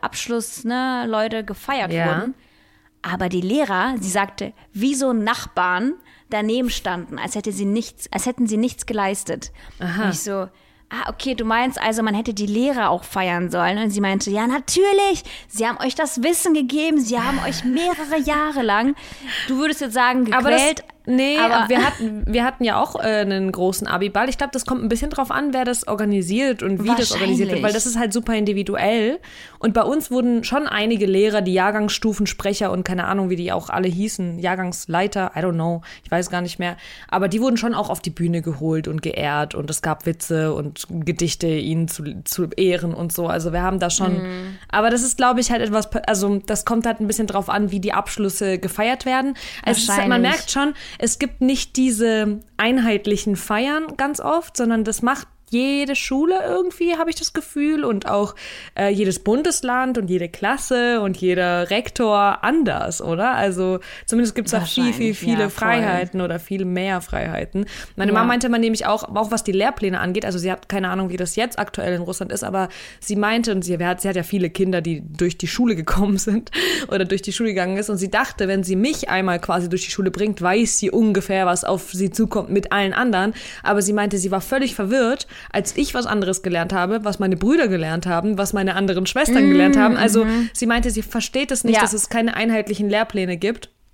Leute gefeiert wurden. Aber die Lehrer, sie sagte, wie so Nachbarn daneben standen, als hätten sie nichts geleistet. Aha. Und ich so, okay, du meinst also, man hätte die Lehrer auch feiern sollen. Und sie meinte, ja, natürlich, sie haben euch das Wissen gegeben, sie haben euch mehrere Jahre lang, du würdest jetzt sagen, gequält. Aber wir hatten ja auch einen großen Abiball. Ich glaube, das kommt ein bisschen drauf an, wer das organisiert und wie das organisiert wird, weil das ist halt super individuell. Und bei uns wurden schon einige Lehrer, die Jahrgangsstufensprecher und keine Ahnung, wie die auch alle hießen, Jahrgangsleiter, I don't know, ich weiß gar nicht mehr. Aber die wurden schon auch auf die Bühne geholt und geehrt und es gab Witze und Gedichte, ihnen zu ehren und so. Also wir haben da schon, aber das ist, glaube ich, halt etwas, also das kommt halt ein bisschen drauf an, wie die Abschlüsse gefeiert werden. Also man merkt schon, es gibt nicht diese einheitlichen Feiern ganz oft, sondern das macht jede Schule irgendwie, habe ich das Gefühl, und auch jedes Bundesland und jede Klasse und jeder Rektor anders, oder? Also zumindest gibt es da viele Freiheiten oder viel mehr Freiheiten. Meine Mama meinte man nämlich auch was die Lehrpläne angeht, also sie hat keine Ahnung, wie das jetzt aktuell in Russland ist, aber sie meinte, und sie hat ja viele Kinder, die durch die Schule gekommen sind oder durch die Schule gegangen ist, und sie dachte, wenn sie mich einmal quasi durch die Schule bringt, weiß sie ungefähr, was auf sie zukommt mit allen anderen, aber sie meinte, sie war völlig verwirrt, als ich was anderes gelernt habe, was meine Brüder gelernt haben, was meine anderen Schwestern gelernt haben. Also sie meinte, sie versteht es nicht, dass es keine einheitlichen Lehrpläne gibt.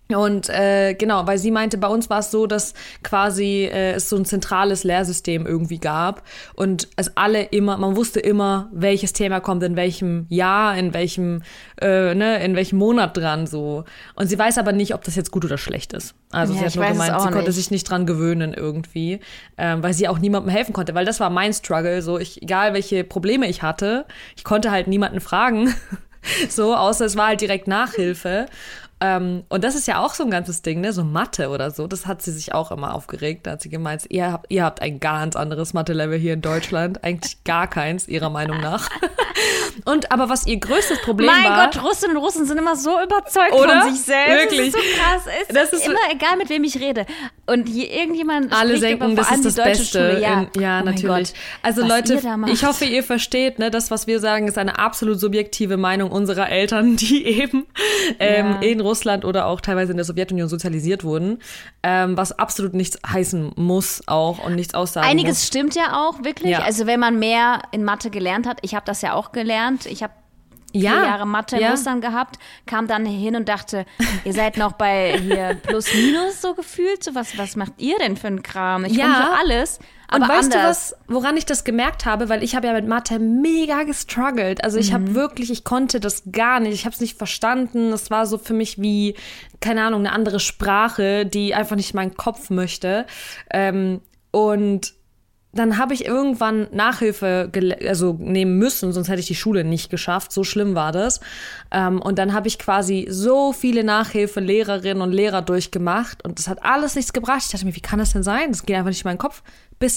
Und genau, weil sie meinte, bei uns war es so, dass quasi es so ein zentrales Lehrsystem irgendwie gab und man wusste immer, welches Thema kommt in welchem Jahr, in welchem Monat dran so. Und sie weiß aber nicht, ob das jetzt gut oder schlecht ist. Also sie hat nur gemeint, sie konnte sich nicht dran gewöhnen irgendwie, weil sie auch niemandem helfen konnte, weil das war mein Struggle, so egal welche Probleme ich hatte, ich konnte halt niemanden fragen, so, außer es war halt direkt Nachhilfe. Und das ist ja auch so ein ganzes Ding, ne? So Mathe oder so, das hat sie sich auch immer aufgeregt. Da hat sie gemeint, ihr habt ein ganz anderes Mathe-Level hier in Deutschland. Eigentlich gar keins, ihrer Meinung nach. Aber was ihr größtes Problem war... Mein Gott, Russinnen und Russen sind immer so überzeugt oder? Von sich selbst. Wirklich? Das ist so krass. Es ist immer egal, mit wem ich rede. Und irgendjemand alle spricht denken, das ist das Beste. Schule. Ja, natürlich. Also Leute, ich hoffe, ihr versteht, ne, das, was wir sagen, ist eine absolut subjektive Meinung unserer Eltern, die eben in Russland oder auch teilweise in der Sowjetunion sozialisiert wurden, was absolut nichts heißen muss auch und nichts aussagen Einiges muss. Stimmt ja auch, wirklich. Ja. Also wenn man mehr in Mathe gelernt hat, ich habe das ja auch gelernt, ich habe 4 Jahre Mathe in Russland gehabt, kam dann hin und dachte, ihr seid noch bei hier plus minus so gefühlt, so was macht ihr denn für einen Kram? Ich konnte alles, aber und weißt anders. du was, woran ich das gemerkt habe, weil ich habe ja mit Mathe mega gestruggelt, also ich ich konnte das gar nicht, ich habe es nicht verstanden, es war so für mich wie, keine Ahnung, eine andere Sprache, die einfach nicht meinen Kopf möchte und dann habe ich irgendwann Nachhilfe nehmen müssen, sonst hätte ich die Schule nicht geschafft. So schlimm war das. Und dann habe ich quasi so viele Nachhilfe-Lehrerinnen und Lehrer durchgemacht. Und das hat alles nichts gebracht. Ich dachte mir, wie kann das denn sein? Das geht einfach nicht in meinen Kopf. Bis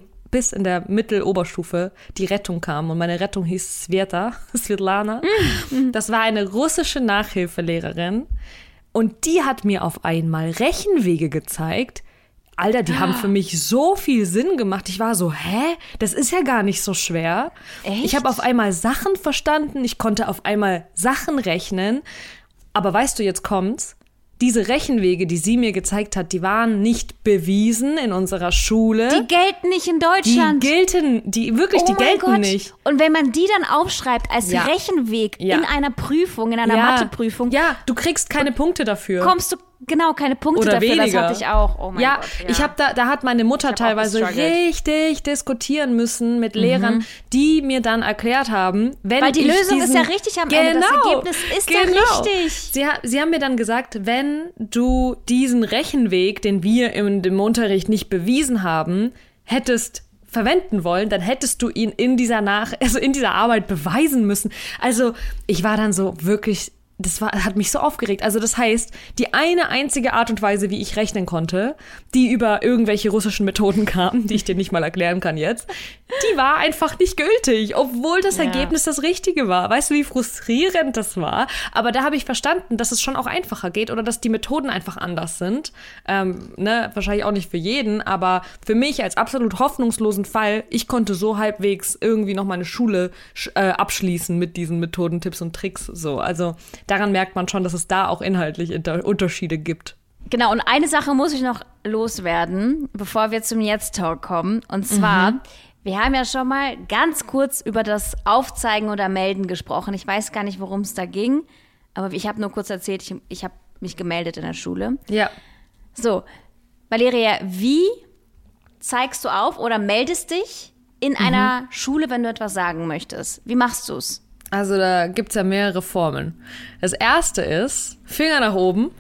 in der Mitteloberstufe die Rettung kam. Und meine Rettung hieß Svetlana. Das war eine russische Nachhilfelehrerin. Und die hat mir auf einmal Rechenwege gezeigt. Alter, die haben für mich so viel Sinn gemacht. Ich war so, das ist ja gar nicht so schwer. Echt? Ich habe auf einmal Sachen verstanden. Ich konnte auf einmal Sachen rechnen. Aber weißt du, jetzt kommt's. Diese Rechenwege, die sie mir gezeigt hat, die waren nicht bewiesen in unserer Schule. Die gelten nicht in Deutschland. Die gelten nicht. Und wenn man die dann aufschreibt als Rechenweg in einer Prüfung, in einer Matheprüfung. Ja, du kriegst keine Punkte dafür. Kommst du keine Punkte oder dafür, weniger. Das hatte ich auch. Oh mein Gott. Ja, ich habe da hat meine Mutter teilweise richtig diskutieren müssen mit Lehrern, die mir dann erklärt haben, weil die Lösung ist ja richtig am Ende, das Ergebnis ist ja richtig. Sie haben mir dann gesagt, wenn du diesen Rechenweg, den wir im Unterricht nicht bewiesen haben, hättest verwenden wollen, dann hättest du ihn in dieser Arbeit beweisen müssen. Also ich war dann so wirklich, hat mich so aufgeregt. Also das heißt, die eine einzige Art und Weise, wie ich rechnen konnte, die über irgendwelche russischen Methoden kam, die ich dir nicht mal erklären kann jetzt, die war einfach nicht gültig, obwohl das Ergebnis das Richtige war. Weißt du, wie frustrierend das war? Aber da habe ich verstanden, dass es schon auch einfacher geht oder dass die Methoden einfach anders sind. Wahrscheinlich auch nicht für jeden, aber für mich als absolut hoffnungslosen Fall, ich konnte so halbwegs irgendwie noch meine Schule abschließen mit diesen Methoden, Tipps und Tricks. So, also daran merkt man schon, dass es da auch inhaltlich Unterschiede gibt. Genau, und eine Sache muss ich noch loswerden, bevor wir zum Jetzt-Talk kommen. Und zwar, wir haben ja schon mal ganz kurz über das Aufzeigen oder Melden gesprochen. Ich weiß gar nicht, worum es da ging, aber ich habe nur kurz erzählt, ich habe mich gemeldet in der Schule. Ja. So, Valeria, wie zeigst du auf oder meldest dich in einer Schule, wenn du etwas sagen möchtest? Wie machst du es? Also da gibt's ja mehrere Formen. Das erste ist, Finger nach oben,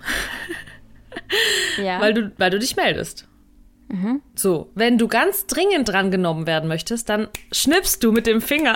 weil du dich meldest. So, wenn du ganz dringend drangenommen werden möchtest, dann schnippst du mit dem Finger.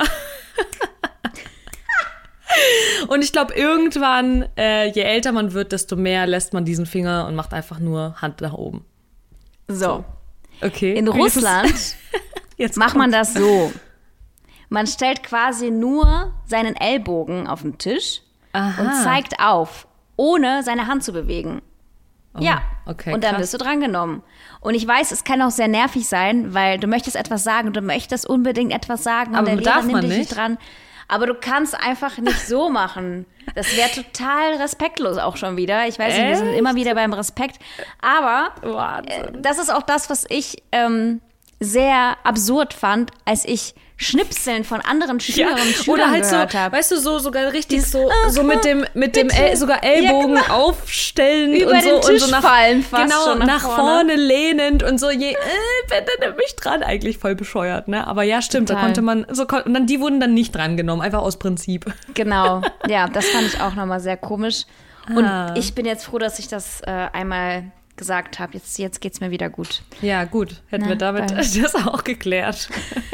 Und ich glaube, irgendwann, je älter man wird, desto mehr lässt man diesen Finger und macht einfach nur Hand nach oben. So. Okay. In Russland macht man das so. Man stellt quasi nur seinen Ellbogen auf den Tisch und zeigt auf, ohne seine Hand zu bewegen. Oh, ja, okay, und dann krass. wirst du drangenommen. Und ich weiß, es kann auch sehr nervig sein, weil du möchtest etwas sagen, du möchtest unbedingt etwas sagen und der Lehrer nimmt dich nicht dran. Aber du kannst einfach nicht so machen. Das wäre total respektlos auch schon wieder. Ich weiß nicht, wir sind immer wieder beim Respekt. Aber das ist auch das, was ich sehr absurd fand, als ich Schnipseln von anderen Schülerinnen und Schülern oder halt gehört so, habe. weißt du, sogar richtig so mit dem sogar Ellbogen aufstellend Über und so den Tisch und so fallen fast genau, schon nach vorne lehnend und so bitte nimm mich dran, eigentlich voll bescheuert, ne? Aber ja, stimmt, Total. da konnte man und dann die wurden dann nicht drangenommen, einfach aus Prinzip. Genau, ja, das fand ich auch nochmal sehr komisch. Und ich bin jetzt froh, dass ich das einmal gesagt habe. Jetzt geht's mir wieder gut. Ja, gut, hätten wir damit das auch geklärt.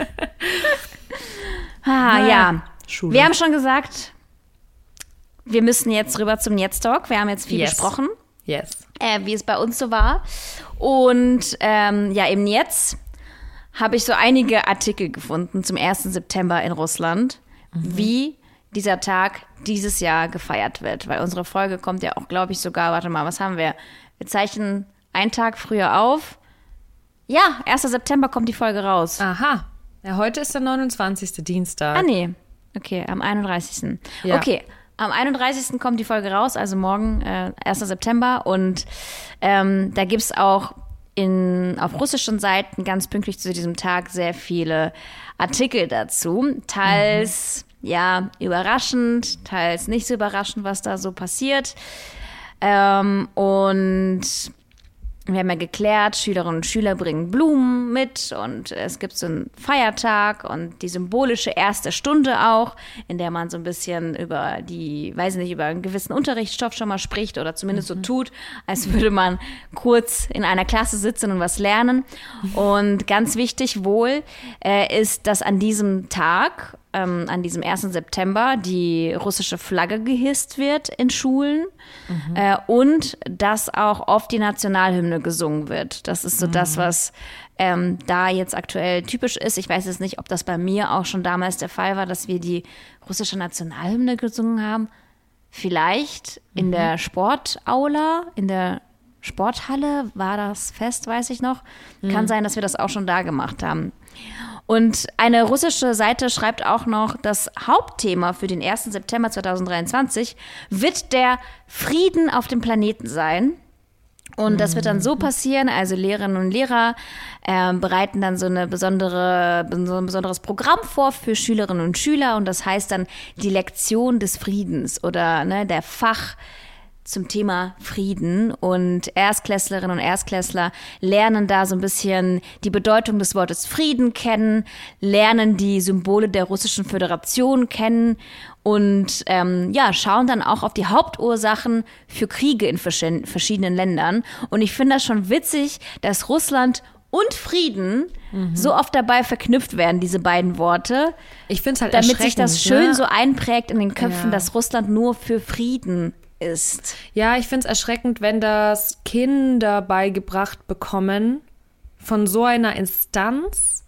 Ja. Schule. Wir haben schon gesagt, wir müssen jetzt rüber zum Jetzt-Talk. Wir haben jetzt viel besprochen, wie es bei uns so war. Und im Jetzt habe ich so einige Artikel gefunden zum 1. September in Russland, wie dieser Tag dieses Jahr gefeiert wird. Weil unsere Folge kommt ja auch, glaube ich, sogar, warte mal, was haben wir? Wir zeichnen einen Tag früher auf. Ja, 1. September kommt die Folge raus. Aha. Ja, heute ist der 29. Dienstag. Ah, nee. Okay, am 31. Ja. Okay, am 31. kommt die Folge raus, also morgen, 1. September. Und da gibt es auch auf russischen Seiten ganz pünktlich zu diesem Tag sehr viele Artikel dazu. Teils, überraschend, teils nicht so überraschend, was da so passiert. Und wir haben ja geklärt, Schülerinnen und Schüler bringen Blumen mit und es gibt so einen Feiertag und die symbolische erste Stunde auch, in der man so ein bisschen über einen gewissen Unterrichtsstoff schon mal spricht oder zumindest so tut, als würde man kurz in einer Klasse sitzen und was lernen. Und ganz wichtig wohl ist, dass an diesem Tag, an diesem 1. September, die russische Flagge gehisst wird in Schulen und dass auch oft die Nationalhymne gesungen wird. Das ist so das, was da jetzt aktuell typisch ist. Ich weiß jetzt nicht, ob das bei mir auch schon damals der Fall war, dass wir die russische Nationalhymne gesungen haben. Vielleicht in der Sportaula, in der Sporthalle war das Fest, weiß ich noch. Kann sein, dass wir das auch schon da gemacht haben. Und eine russische Seite schreibt auch noch, das Hauptthema für den 1. September 2023 wird der Frieden auf dem Planeten sein. Und das wird dann so passieren, also Lehrerinnen und Lehrer bereiten dann so ein besonderes Programm vor für Schülerinnen und Schüler und das heißt dann die Lektion des Friedens oder der Fach zum Thema Frieden und Erstklässlerinnen und Erstklässler lernen da so ein bisschen die Bedeutung des Wortes Frieden kennen, lernen die Symbole der Russischen Föderation kennen und schauen dann auch auf die Hauptursachen für Kriege in verschiedenen Ländern. Und ich finde das schon witzig, dass Russland und Frieden so oft dabei verknüpft werden, diese beiden Worte. Ich finde es halt damit sich das schön ne? so einprägt in den Köpfen, dass Russland nur für Frieden ist. Ja, ich finde es erschreckend, wenn das Kinder beigebracht bekommen von so einer Instanz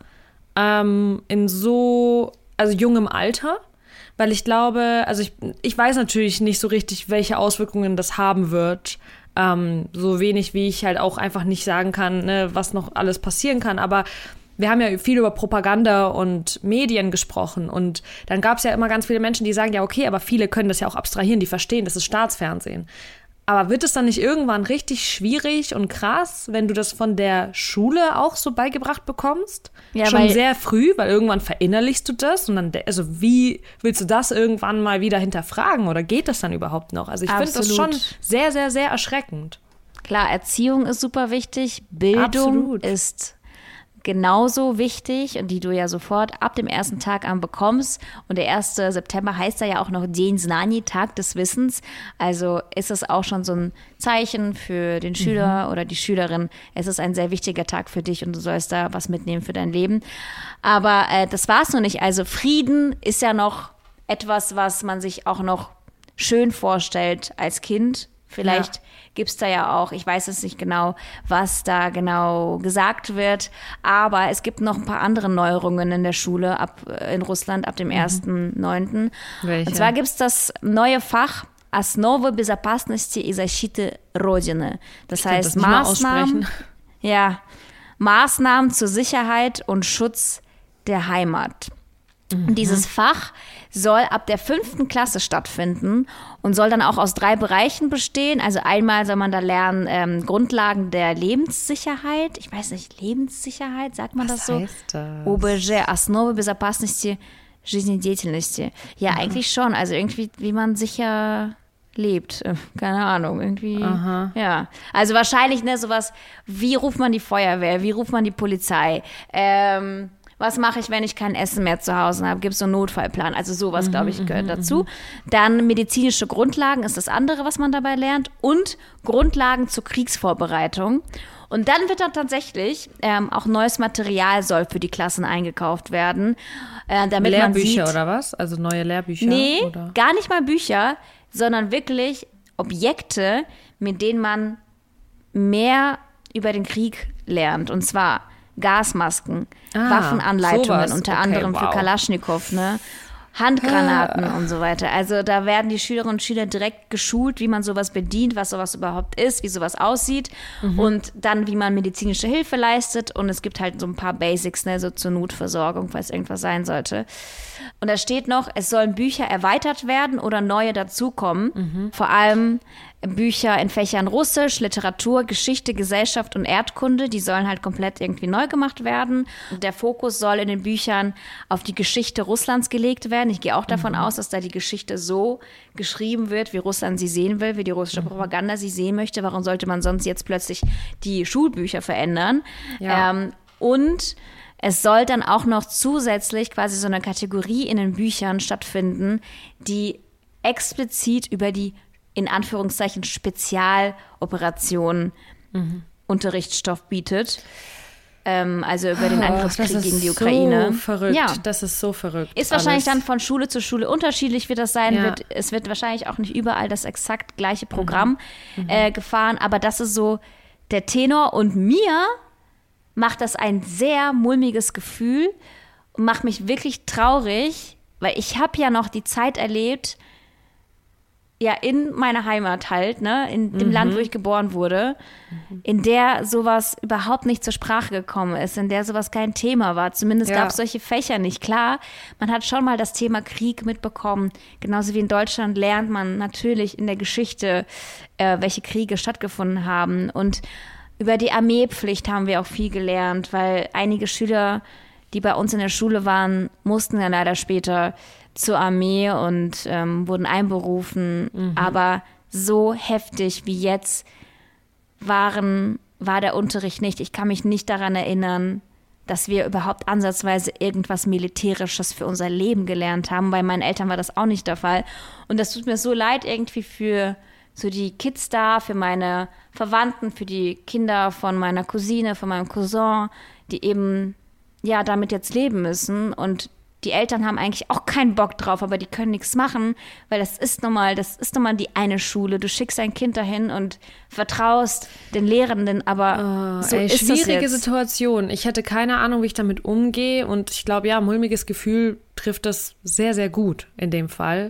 in so jungem Alter, weil ich glaube, ich weiß natürlich nicht so richtig, welche Auswirkungen das haben wird, so wenig wie ich halt auch einfach nicht sagen kann, ne, was noch alles passieren kann, aber wir haben ja viel über Propaganda und Medien gesprochen und dann gab es ja immer ganz viele Menschen, die sagen, ja okay, aber viele können das ja auch abstrahieren, die verstehen, das ist Staatsfernsehen. Aber wird es dann nicht irgendwann richtig schwierig und krass, wenn du das von der Schule auch so beigebracht bekommst? Ja, schon sehr früh, weil irgendwann verinnerlichst du das und dann, wie willst du das irgendwann mal wieder hinterfragen oder geht das dann überhaupt noch? Also ich finde das schon sehr, sehr, sehr erschreckend. Klar, Erziehung ist super wichtig, Bildung ist genauso wichtig und die du ja sofort ab dem ersten Tag an bekommst. Und der 1. September heißt ja auch noch Den Znani, Tag des Wissens. Also ist es auch schon so ein Zeichen für den Schüler oder die Schülerin. Es ist ein sehr wichtiger Tag für dich und du sollst da was mitnehmen für dein Leben. Aber das war's noch nicht. Also Frieden ist ja noch etwas, was man sich auch noch schön vorstellt als Kind. Vielleicht gibt's da ja auch, ich weiß es nicht genau, was da genau gesagt wird, aber es gibt noch ein paar andere Neuerungen in der Schule in Russland ab dem 1.9. Und zwar gibt's das neue Fach Основы безопасности и защиты Родины. Das heißt Maßnahmen zur Sicherheit und Schutz der Heimat. Und dieses Fach soll ab der 5. Klasse stattfinden und soll dann auch aus 3 Bereichen bestehen. Also einmal soll man da lernen Grundlagen der Lebenssicherheit. Ich weiß nicht, Lebenssicherheit, sagt man das so? Was heißt das? ОБЖ, Основы безопасности жизнедеятельности. Ja, eigentlich schon. Also irgendwie, wie man sicher lebt. Keine Ahnung, irgendwie. Ja. Also wahrscheinlich, ne, sowas, wie ruft man die Feuerwehr, wie ruft man die Polizei, was mache ich, wenn ich kein Essen mehr zu Hause habe? Gibt es so einen Notfallplan? Also sowas, glaube ich, gehört dazu. Dann medizinische Grundlagen ist das andere, was man dabei lernt. Und Grundlagen zur Kriegsvorbereitung. Und dann wird dann tatsächlich auch neues Material soll für die Klassen eingekauft werden. Damit Lehrbücher man sieht, oder was? Also neue Lehrbücher? Nee, oder? gar nicht mal Bücher, sondern wirklich Objekte, mit denen man mehr über den Krieg lernt. Und zwar Gasmasken, Waffenanleitungen, sowas. unter Okay, anderem für wow. Kalaschnikow, ne? Handgranaten und so weiter. Also da werden die Schülerinnen und Schüler direkt geschult, wie man sowas bedient, was sowas überhaupt ist, wie sowas aussieht und dann, wie man medizinische Hilfe leistet. Und es gibt halt so ein paar Basics, ne, so zur Notversorgung, falls irgendwas sein sollte. Und da steht noch, es sollen Bücher erweitert werden oder neue dazukommen. Vor allem Bücher in Fächern Russisch, Literatur, Geschichte, Gesellschaft und Erdkunde, die sollen halt komplett irgendwie neu gemacht werden. Der Fokus soll in den Büchern auf die Geschichte Russlands gelegt werden. Ich gehe auch davon aus, dass da die Geschichte so geschrieben wird, wie Russland sie sehen will, wie die russische Propaganda sie sehen möchte. Warum sollte man sonst jetzt plötzlich die Schulbücher verändern? Ja. Und es soll dann auch noch zusätzlich quasi so eine Kategorie in den Büchern stattfinden, die explizit über die in Anführungszeichen Spezialoperationen Unterrichtsstoff bietet. Also über den Angriffskrieg gegen die Ukraine. So verrückt. Ja. Das ist so verrückt. Ist wahrscheinlich alles. dann von Schule zu Schule unterschiedlich, wie das sein Ja. wird. Es wird wahrscheinlich auch nicht überall das exakt gleiche Programm gefahren, aber das ist so der Tenor. Und mir macht das ein sehr mulmiges Gefühl und macht mich wirklich traurig, weil ich habe ja noch die Zeit erlebt, ja, in meiner Heimat halt, ne, in dem Land, wo ich geboren wurde, in der sowas überhaupt nicht zur Sprache gekommen ist, in der sowas kein Thema war. Zumindest Ja. gab es solche Fächer nicht. Klar, man hat schon mal das Thema Krieg mitbekommen. Genauso wie in Deutschland lernt man natürlich in der Geschichte, welche Kriege stattgefunden haben. Und über die Armeepflicht haben wir auch viel gelernt, weil einige Schüler, die bei uns in der Schule waren, mussten ja leider später zur Armee und wurden einberufen. Aber so heftig wie jetzt war der Unterricht nicht. Ich kann mich nicht daran erinnern, dass wir überhaupt ansatzweise irgendwas Militärisches für unser Leben gelernt haben. Bei meinen Eltern war das auch nicht der Fall. Und das tut mir so leid irgendwie für so die Kids da, für meine Verwandten, für die Kinder von meiner Cousine, von meinem Cousin, die eben ja damit jetzt leben müssen. Und die Eltern haben eigentlich auch keinen Bock drauf, aber die können nichts machen, weil das ist nun mal die eine Schule. Du schickst dein Kind dahin und vertraust den Lehrenden, aber so ist das schwierige jetzt. Situation. Ich hätte keine Ahnung, wie ich damit umgehe und ich glaube, ja, mulmiges Gefühl trifft das sehr, sehr gut in dem Fall.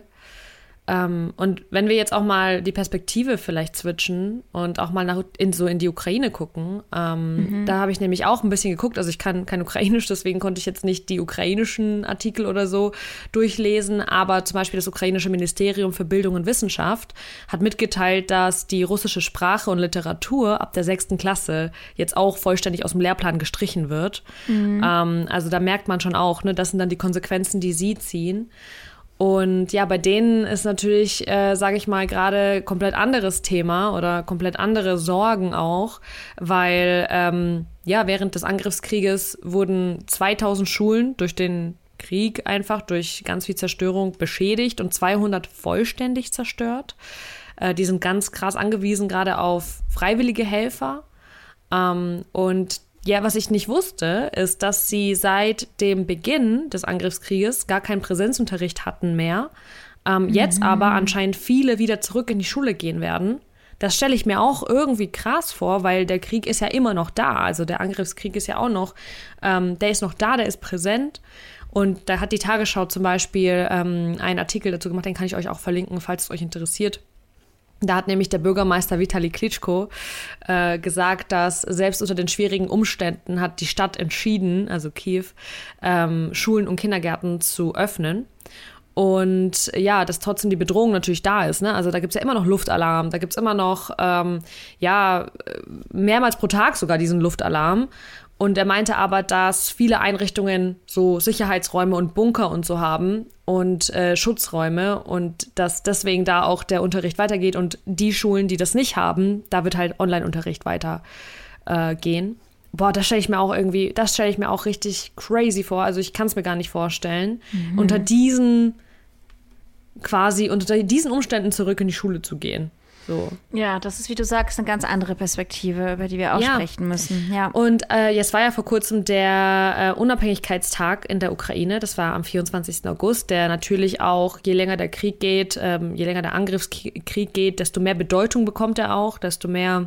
Und wenn wir jetzt auch mal die Perspektive vielleicht switchen und auch mal in die Ukraine gucken, da habe ich nämlich auch ein bisschen geguckt, also ich kann kein Ukrainisch, deswegen konnte ich jetzt nicht die ukrainischen Artikel oder so durchlesen, aber zum Beispiel das ukrainische Ministerium für Bildung und Wissenschaft hat mitgeteilt, dass die russische Sprache und Literatur ab der 6. Klasse jetzt auch vollständig aus dem Lehrplan gestrichen wird. Also da merkt man schon auch, ne, das sind dann die Konsequenzen, die sie ziehen. Und ja, bei denen ist natürlich, sage ich mal, gerade komplett anderes Thema oder komplett andere Sorgen auch, weil während des Angriffskrieges wurden 2000 Schulen durch den Krieg einfach durch ganz viel Zerstörung beschädigt und 200 vollständig zerstört. Die sind ganz krass angewiesen gerade auf freiwillige Helfer. Und ja, was ich nicht wusste, ist, dass sie seit dem Beginn des Angriffskrieges gar keinen Präsenzunterricht hatten mehr. Jetzt aber anscheinend viele wieder zurück in die Schule gehen werden. Das stelle ich mir auch irgendwie krass vor, weil der Krieg ist ja immer noch da. Also der Angriffskrieg ist ja auch noch, der ist noch da, der ist präsent. Und da hat die Tagesschau zum Beispiel einen Artikel dazu gemacht, den kann ich euch auch verlinken, falls es euch interessiert. Da hat nämlich der Bürgermeister Vitali Klitschko gesagt, dass selbst unter den schwierigen Umständen hat die Stadt entschieden, also Kiew, Schulen und Kindergärten zu öffnen. Und ja, dass trotzdem die Bedrohung natürlich da ist, ne? Also da gibt's ja immer noch Luftalarm, da gibt's immer noch, mehrmals pro Tag sogar diesen Luftalarm. Und er meinte aber, dass viele Einrichtungen so Sicherheitsräume und Bunker und so haben und Schutzräume und dass deswegen da auch der Unterricht weitergeht und die Schulen, die das nicht haben, da wird halt Online-Unterricht weitergehen. Boah, das stelle ich mir auch richtig crazy vor. Also ich kann es mir gar nicht vorstellen, unter diesen Umständen zurück in die Schule zu gehen. So. Ja, das ist, wie du sagst, eine ganz andere Perspektive, über die wir auch sprechen müssen. Ja. Und jetzt war ja vor kurzem der Unabhängigkeitstag in der Ukraine. Das war am 24. August, der natürlich auch, je länger der Krieg geht, je länger der Angriffskrieg geht, desto mehr Bedeutung bekommt er auch, desto mehr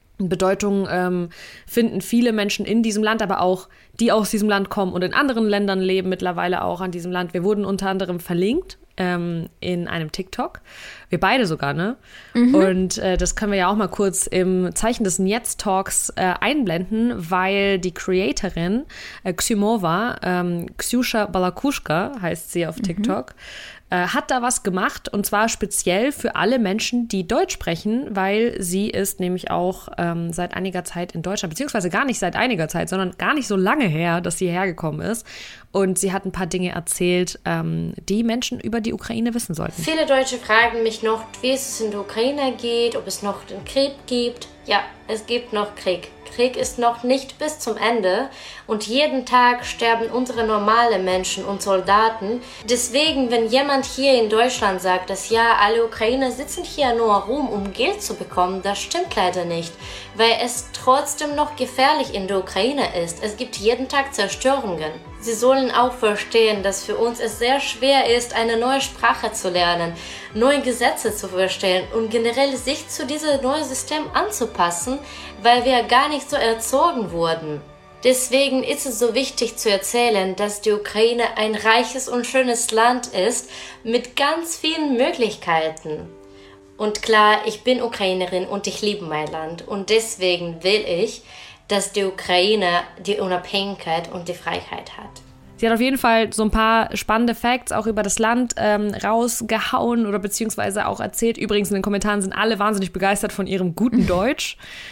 Bedeutung finden viele Menschen in diesem Land, aber auch die aus diesem Land kommen und in anderen Ländern leben mittlerweile auch an diesem Land. Wir wurden unter anderem verlinkt in einem TikTok. Wir beide sogar, ne? Und das können wir ja auch mal kurz im Zeichen des Jetzt-Talks einblenden, weil die Creatorin Ksymova, Ksjuscha Balakushka heißt sie auf TikTok, hat da was gemacht und zwar speziell für alle Menschen, die Deutsch sprechen, weil sie ist nämlich auch seit einiger Zeit in Deutschland, beziehungsweise gar nicht seit einiger Zeit, sondern gar nicht so lange her, dass sie hierher gekommen ist. Und sie hat ein paar Dinge erzählt, die Menschen über die Ukraine wissen sollten. Viele Deutsche fragen mich noch, wie es in der Ukraine geht, ob es noch den Krieg gibt. Ja, es gibt noch Krieg. Krieg ist noch nicht bis zum Ende und jeden Tag sterben unsere normale Menschen und Soldaten. Deswegen, wenn jemand hier in Deutschland sagt, dass ja, alle Ukrainer sitzen hier nur rum, um Geld zu bekommen, das stimmt leider nicht, weil es trotzdem noch gefährlich in der Ukraine ist. Es gibt jeden Tag Zerstörungen. Sie sollen auch verstehen, dass für uns es sehr schwer ist, eine neue Sprache zu lernen, neue Gesetze zu verstehen und generell sich zu diesem neuen System anzupassen, weil wir gar nicht so erzogen wurden. Deswegen ist es so wichtig zu erzählen, dass die Ukraine ein reiches und schönes Land ist mit ganz vielen Möglichkeiten. Und klar, ich bin Ukrainerin und ich liebe mein Land und deswegen will ich, dass die Ukraine die Unabhängigkeit und die Freiheit hat. Sie hat auf jeden Fall so ein paar spannende Facts auch über das Land rausgehauen oder beziehungsweise auch erzählt. Übrigens in den Kommentaren sind alle wahnsinnig begeistert von ihrem guten Deutsch.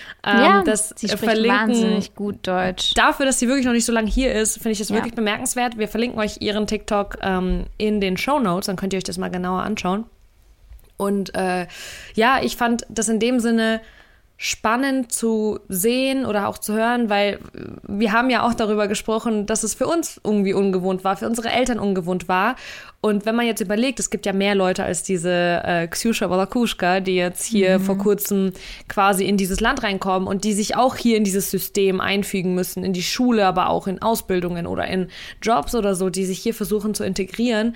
Sie spricht wahnsinnig gut Deutsch. Dafür, dass sie wirklich noch nicht so lange hier ist, finde ich das wirklich bemerkenswert. Wir verlinken euch ihren TikTok in den Shownotes, dann könnt ihr euch das mal genauer anschauen. Und ich fand das in dem Sinne spannend zu sehen oder auch zu hören, weil wir haben ja auch darüber gesprochen, dass es für uns irgendwie ungewohnt war, für unsere Eltern ungewohnt war. Und wenn man jetzt überlegt, es gibt ja mehr Leute als diese Ksjuscha Balakushka, die jetzt hier vor kurzem quasi in dieses Land reinkommen und die sich auch hier in dieses System einfügen müssen, in die Schule, aber auch in Ausbildungen oder in Jobs oder so, die sich hier versuchen zu integrieren.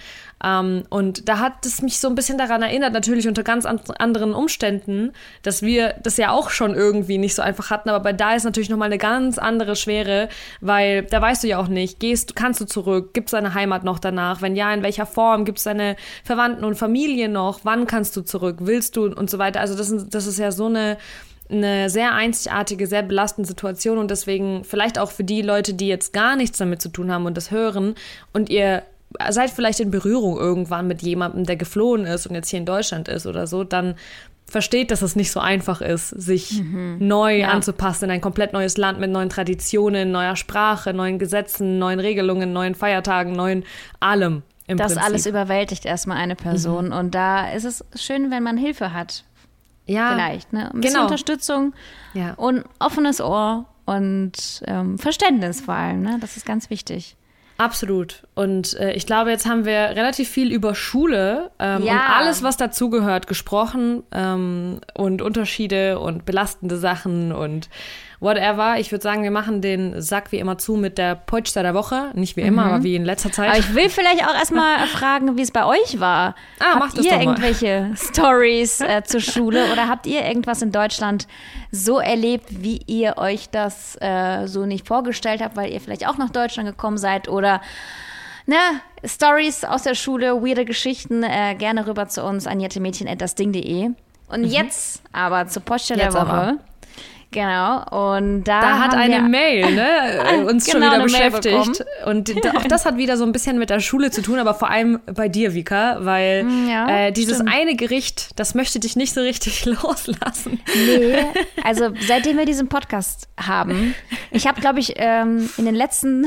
Und da hat es mich so ein bisschen daran erinnert, natürlich unter ganz anderen Umständen, dass wir das ja auch schon irgendwie nicht so einfach hatten, aber da ist natürlich nochmal eine ganz andere Schwere, weil da weißt du ja auch nicht, kannst du zurück, gibt es deine Heimat noch danach, wenn ja, in welcher Form, gibt es deine Verwandten und Familie noch, wann kannst du zurück, willst du und so weiter, also das ist ja so eine sehr einzigartige, sehr belastende Situation und deswegen vielleicht auch für die Leute, die jetzt gar nichts damit zu tun haben und das hören und ihr seid vielleicht in Berührung irgendwann mit jemandem, der geflohen ist und jetzt hier in Deutschland ist oder so, dann versteht, dass es nicht so einfach ist, sich neu anzupassen in ein komplett neues Land mit neuen Traditionen, neuer Sprache, neuen Gesetzen, neuen Regelungen, neuen Feiertagen, neuen allem im Prinzip. Das alles überwältigt erstmal eine Person und da ist es schön, wenn man Hilfe hat. Ja, vielleicht, ne? Ein bisschen Unterstützung und offenes Ohr und Verständnis vor allem, ne? Das ist ganz wichtig. Absolut. Und ich glaube, jetzt haben wir relativ viel über Schule und alles, was dazugehört, gesprochen und Unterschiede und belastende Sachen und whatever. Ich würde sagen, wir machen den Sack wie immer zu mit der Poczta der Woche. Nicht wie immer, aber wie in letzter Zeit. Aber ich will vielleicht auch erstmal fragen, wie es bei euch war. Habt ihr irgendwelche Stories zur Schule oder habt ihr irgendwas in Deutschland so erlebt, wie ihr euch das so nicht vorgestellt habt, weil ihr vielleicht auch nach Deutschland gekommen seid oder Stories aus der Schule, weirde Geschichten, gerne rüber zu uns an jettemädchen@dasding.de. Und jetzt aber zur Poczta der Woche. Genau, und da hat eine Mail uns schon wieder beschäftigt. Und auch das hat wieder so ein bisschen mit der Schule zu tun, aber vor allem bei dir, Vika, weil dieses eine Gericht, das möchte dich nicht so richtig loslassen. Nee, also seitdem wir diesen Podcast haben, ich habe, glaube ich, in den letzten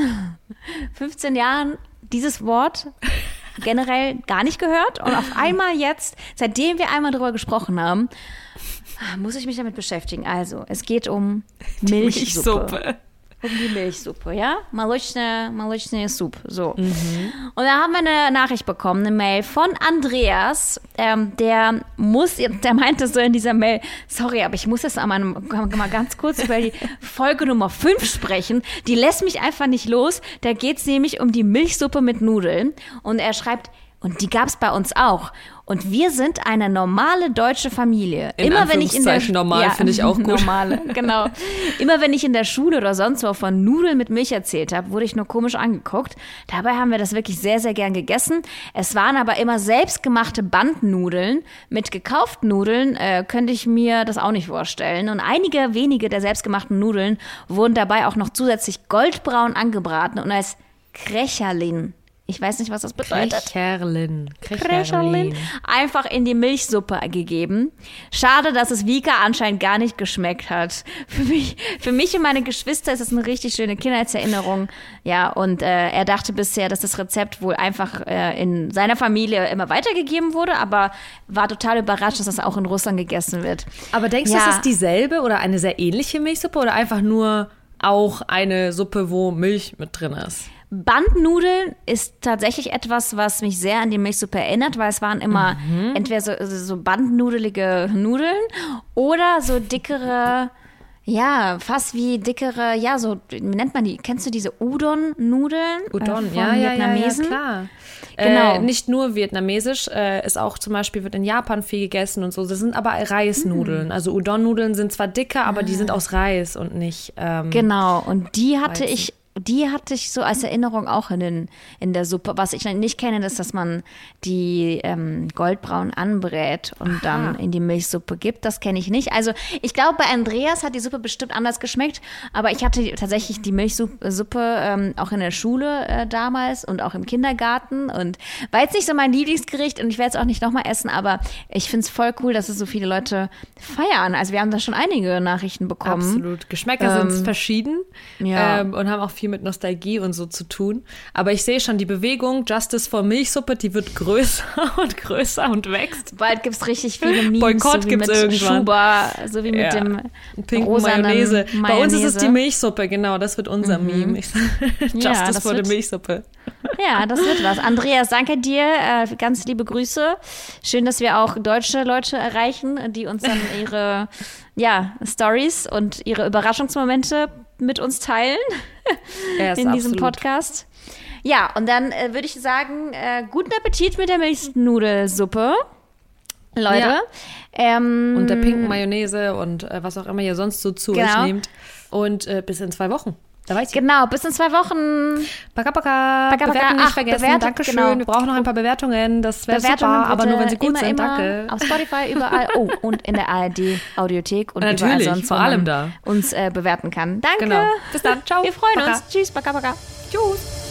15 Jahren dieses Wort generell gar nicht gehört und auf einmal jetzt, seitdem wir einmal drüber gesprochen haben, muss ich mich damit beschäftigen. Also, es geht um Milchsuppe. Um die Milchsuppe, ja? Молочный Суп, so. Und da haben wir eine Nachricht bekommen, eine Mail von Andreas, der meinte so in dieser Mail, sorry, aber ich muss jetzt mal ganz kurz über die Folge Nummer 5 sprechen, die lässt mich einfach nicht los, da geht es nämlich um die Milchsuppe mit Nudeln und er schreibt, und die gab es bei uns auch. Und wir sind eine normale deutsche Familie. Immer wenn ich in der normal finde ich auch gut. Normale, genau. Immer wenn ich in der Schule oder sonst wo von Nudeln mit Milch erzählt habe, wurde ich nur komisch angeguckt. Dabei haben wir das wirklich sehr, sehr gern gegessen. Es waren aber immer selbstgemachte Bandnudeln. Mit gekauften Nudeln könnte ich mir das auch nicht vorstellen. Und einige wenige der selbstgemachten Nudeln wurden dabei auch noch zusätzlich goldbraun angebraten und als Krächerlin. Ich weiß nicht, was das bedeutet. Krächerlin. Einfach in die Milchsuppe gegeben. Schade, dass es Vika anscheinend gar nicht geschmeckt hat. Für mich und meine Geschwister ist es eine richtig schöne Kindheitserinnerung. Ja, und er dachte bisher, dass das Rezept wohl einfach in seiner Familie immer weitergegeben wurde, aber war total überrascht, dass das auch in Russland gegessen wird. Aber denkst du, es ist dieselbe oder eine sehr ähnliche Milchsuppe oder einfach nur auch eine Suppe, wo Milch mit drin ist? Bandnudeln ist tatsächlich etwas, was mich sehr an die Milchsuppe erinnert, weil es waren immer entweder so bandnudelige Nudeln oder so dickere, ja, fast wie dickere, ja, so, wie nennt man die? Kennst du diese Udon-Nudeln? Udon, von Vietnamesen? Ja, klar. Genau. Nicht nur vietnamesisch, ist auch zum Beispiel, wird in Japan viel gegessen und so. Das sind aber Reisnudeln. Also Udon-Nudeln sind zwar dicker, aber die sind aus Reis und nicht genau, und die hatte Weizen. Die hatte ich so als Erinnerung auch in der Suppe. Was ich nicht kenne, ist, dass man die goldbraun anbrät und dann in die Milchsuppe gibt. Das kenne ich nicht. Also ich glaube, bei Andreas hat die Suppe bestimmt anders geschmeckt. Aber ich hatte tatsächlich die Milchsuppe auch in der Schule damals und auch im Kindergarten. Und war jetzt nicht so mein Lieblingsgericht und ich werde es auch nicht nochmal essen. Aber ich finde es voll cool, dass es so viele Leute feiern. Also wir haben da schon einige Nachrichten bekommen. Absolut. Geschmäcker sind verschieden und haben auch viel mit Nostalgie und so zu tun. Aber ich sehe schon die Bewegung, Justice for Milchsuppe, die wird größer und größer und wächst. Bald gibt es richtig viele Memes. Boykott so gibt es irgendwann. Schuber, so wie mit dem pinken Mayonnaise. Bei uns ist es die Milchsuppe, genau, das wird unser Meme. Justice for the Milchsuppe. Ja, das wird was. Andreas, danke dir. Ganz liebe Grüße. Schön, dass wir auch deutsche Leute erreichen, die uns dann ihre Stories und ihre Überraschungsmomente mit uns teilen in diesem Podcast. Ja, und dann würde ich sagen, guten Appetit mit der Milchnudelsuppe, Leute. Ja. Und der pinken Mayonnaise und was auch immer ihr sonst so zu euch nehmt. Und bis in 2 Wochen. Da weiß ich. Genau, bis in 2 Wochen. Baka. Bewerten nicht vergessen. Dankeschön. Genau. Wir brauchen noch ein paar Bewertungen. Das wäre super, aber nur wenn sie gut sind. Danke. Auf Spotify, überall. Oh, und in der ARD-Audiothek und natürlich, überall sonst, vor allem da. uns bewerten kann. Danke. Genau. Bis dann. Ciao. Wir freuen uns. Tschüss. Baka. Tschüss.